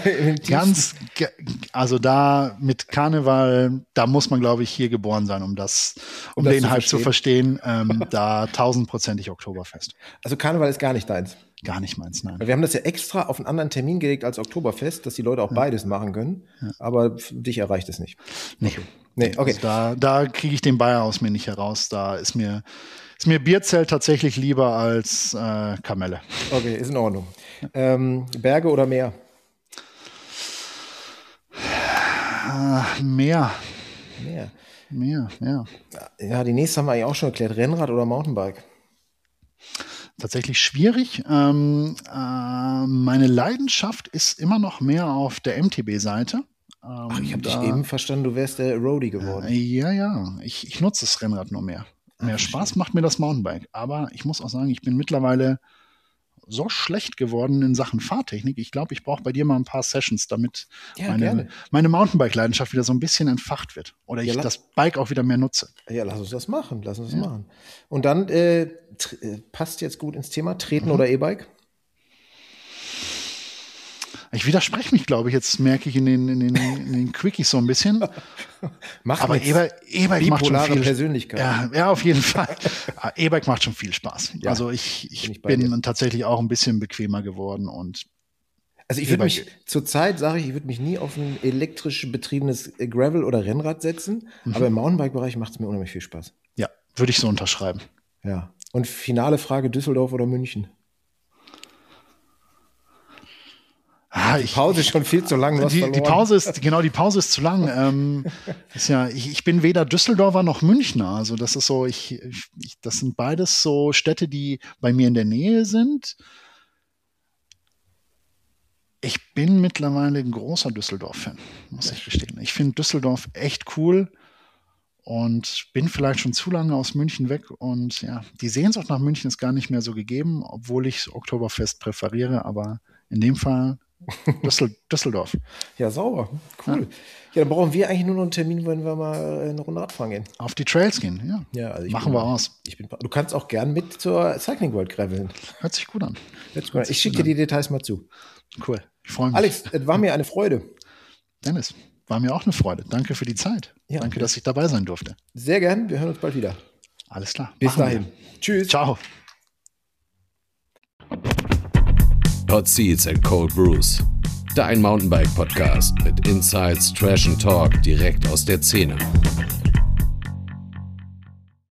ganz, also da mit Karneval, da muss man, glaube ich, hier geboren sein, um das, um, um das den Hype zu verstehen. Ähm, da tausendprozentig Oktoberfest. Also Karneval ist gar nicht deins? Gar nicht meins, nein. Wir haben das ja extra auf einen anderen Termin gelegt als Oktoberfest, dass die Leute auch ja. beides machen können. Ja. Aber dich erreicht es nicht. Nicht. Okay. Nee, okay. Also da da kriege ich den Bayer aus mir nicht heraus. Da ist mir, ist mir Bierzelt tatsächlich lieber als äh, Kamelle. Okay, ist in Ordnung. Ähm, Berge oder Meer? Äh, Meer. Meer. Meer, ja. Ja, die nächste haben wir eigentlich auch schon erklärt. Rennrad oder Mountainbike? Tatsächlich schwierig. Ähm, äh, meine Leidenschaft ist immer noch mehr auf der M T B-Seite. Ähm, Ach, ich habe dich eben verstanden, du wärst der Roadie geworden. Äh, ja, ja. Ich, ich nutze das Rennrad nur mehr. Mehr Ach, Spaß schön. macht mir das Mountainbike. Aber ich muss auch sagen, ich bin mittlerweile so schlecht geworden in Sachen Fahrtechnik. Ich glaube, ich brauche bei dir mal ein paar Sessions, damit ja, meine, meine Mountainbike-Leidenschaft wieder so ein bisschen entfacht wird. Oder ich ja, das Bike auch wieder mehr nutze. Ja, lass uns das machen. Lass uns das ja. machen. Und dann äh, passt jetzt gut ins Thema, Treten mhm. oder E-Bike? Ich widerspreche mich, glaube ich, jetzt merke ich in den, in den, in den Quickies so ein bisschen. Macht aber E-Bike macht schon viel Persönlichkeit. Ja, ja, auf jeden Fall. E-Bike macht schon viel Spaß. Ja, also ich, ich bin, bin dann tatsächlich auch ein bisschen bequemer geworden und also ich würde mich, zurzeit sage ich, ich würde mich nie auf ein elektrisch betriebenes Gravel oder Rennrad setzen, mhm. aber im Mountainbike-Bereich macht es mir unheimlich viel Spaß. Ja, würde ich so unterschreiben. Ja. Und finale Frage, Düsseldorf oder München? Ah, die Pause ist schon viel zu lang. Die, die Pause ist, genau, die Pause ist zu lang. ähm, ist ja, ich, ich bin weder Düsseldorfer noch Münchner. Also das ist so, ich, ich, das sind beides so Städte, die bei mir in der Nähe sind. Ich bin mittlerweile ein großer Düsseldorf-Fan, muss ich gestehen. Ich finde Düsseldorf echt cool und bin vielleicht schon zu lange aus München weg. Und ja, die Sehnsucht nach München ist gar nicht mehr so gegeben, obwohl ich Oktoberfest präferiere. Aber in dem Fall Düssel- Düsseldorf. Ja, sauber. Cool. Ja. ja, dann brauchen wir eigentlich nur noch einen Termin, wenn wir mal eine Runde Radfahren gehen. Auf die Trails gehen, ja. ja also Machen bin, wir aus. Ich bin, du kannst auch gern mit zur Cycling World graveln. Hört sich gut an. Hört sich gut an. Ich schicke dir die Details mal zu. Cool, ich freue mich. Alex, es war mir eine Freude. Dennis, war mir auch eine Freude. Danke für die Zeit. Ja, Danke, dass ich dabei sein durfte. Sehr gern. Wir hören uns bald wieder. Alles klar. Bis dahin. Wir. Tschüss. Ciao. Hot Seats and Cold Brews. Dein Mountainbike-Podcast mit Insights, Trash and Talk direkt aus der Szene.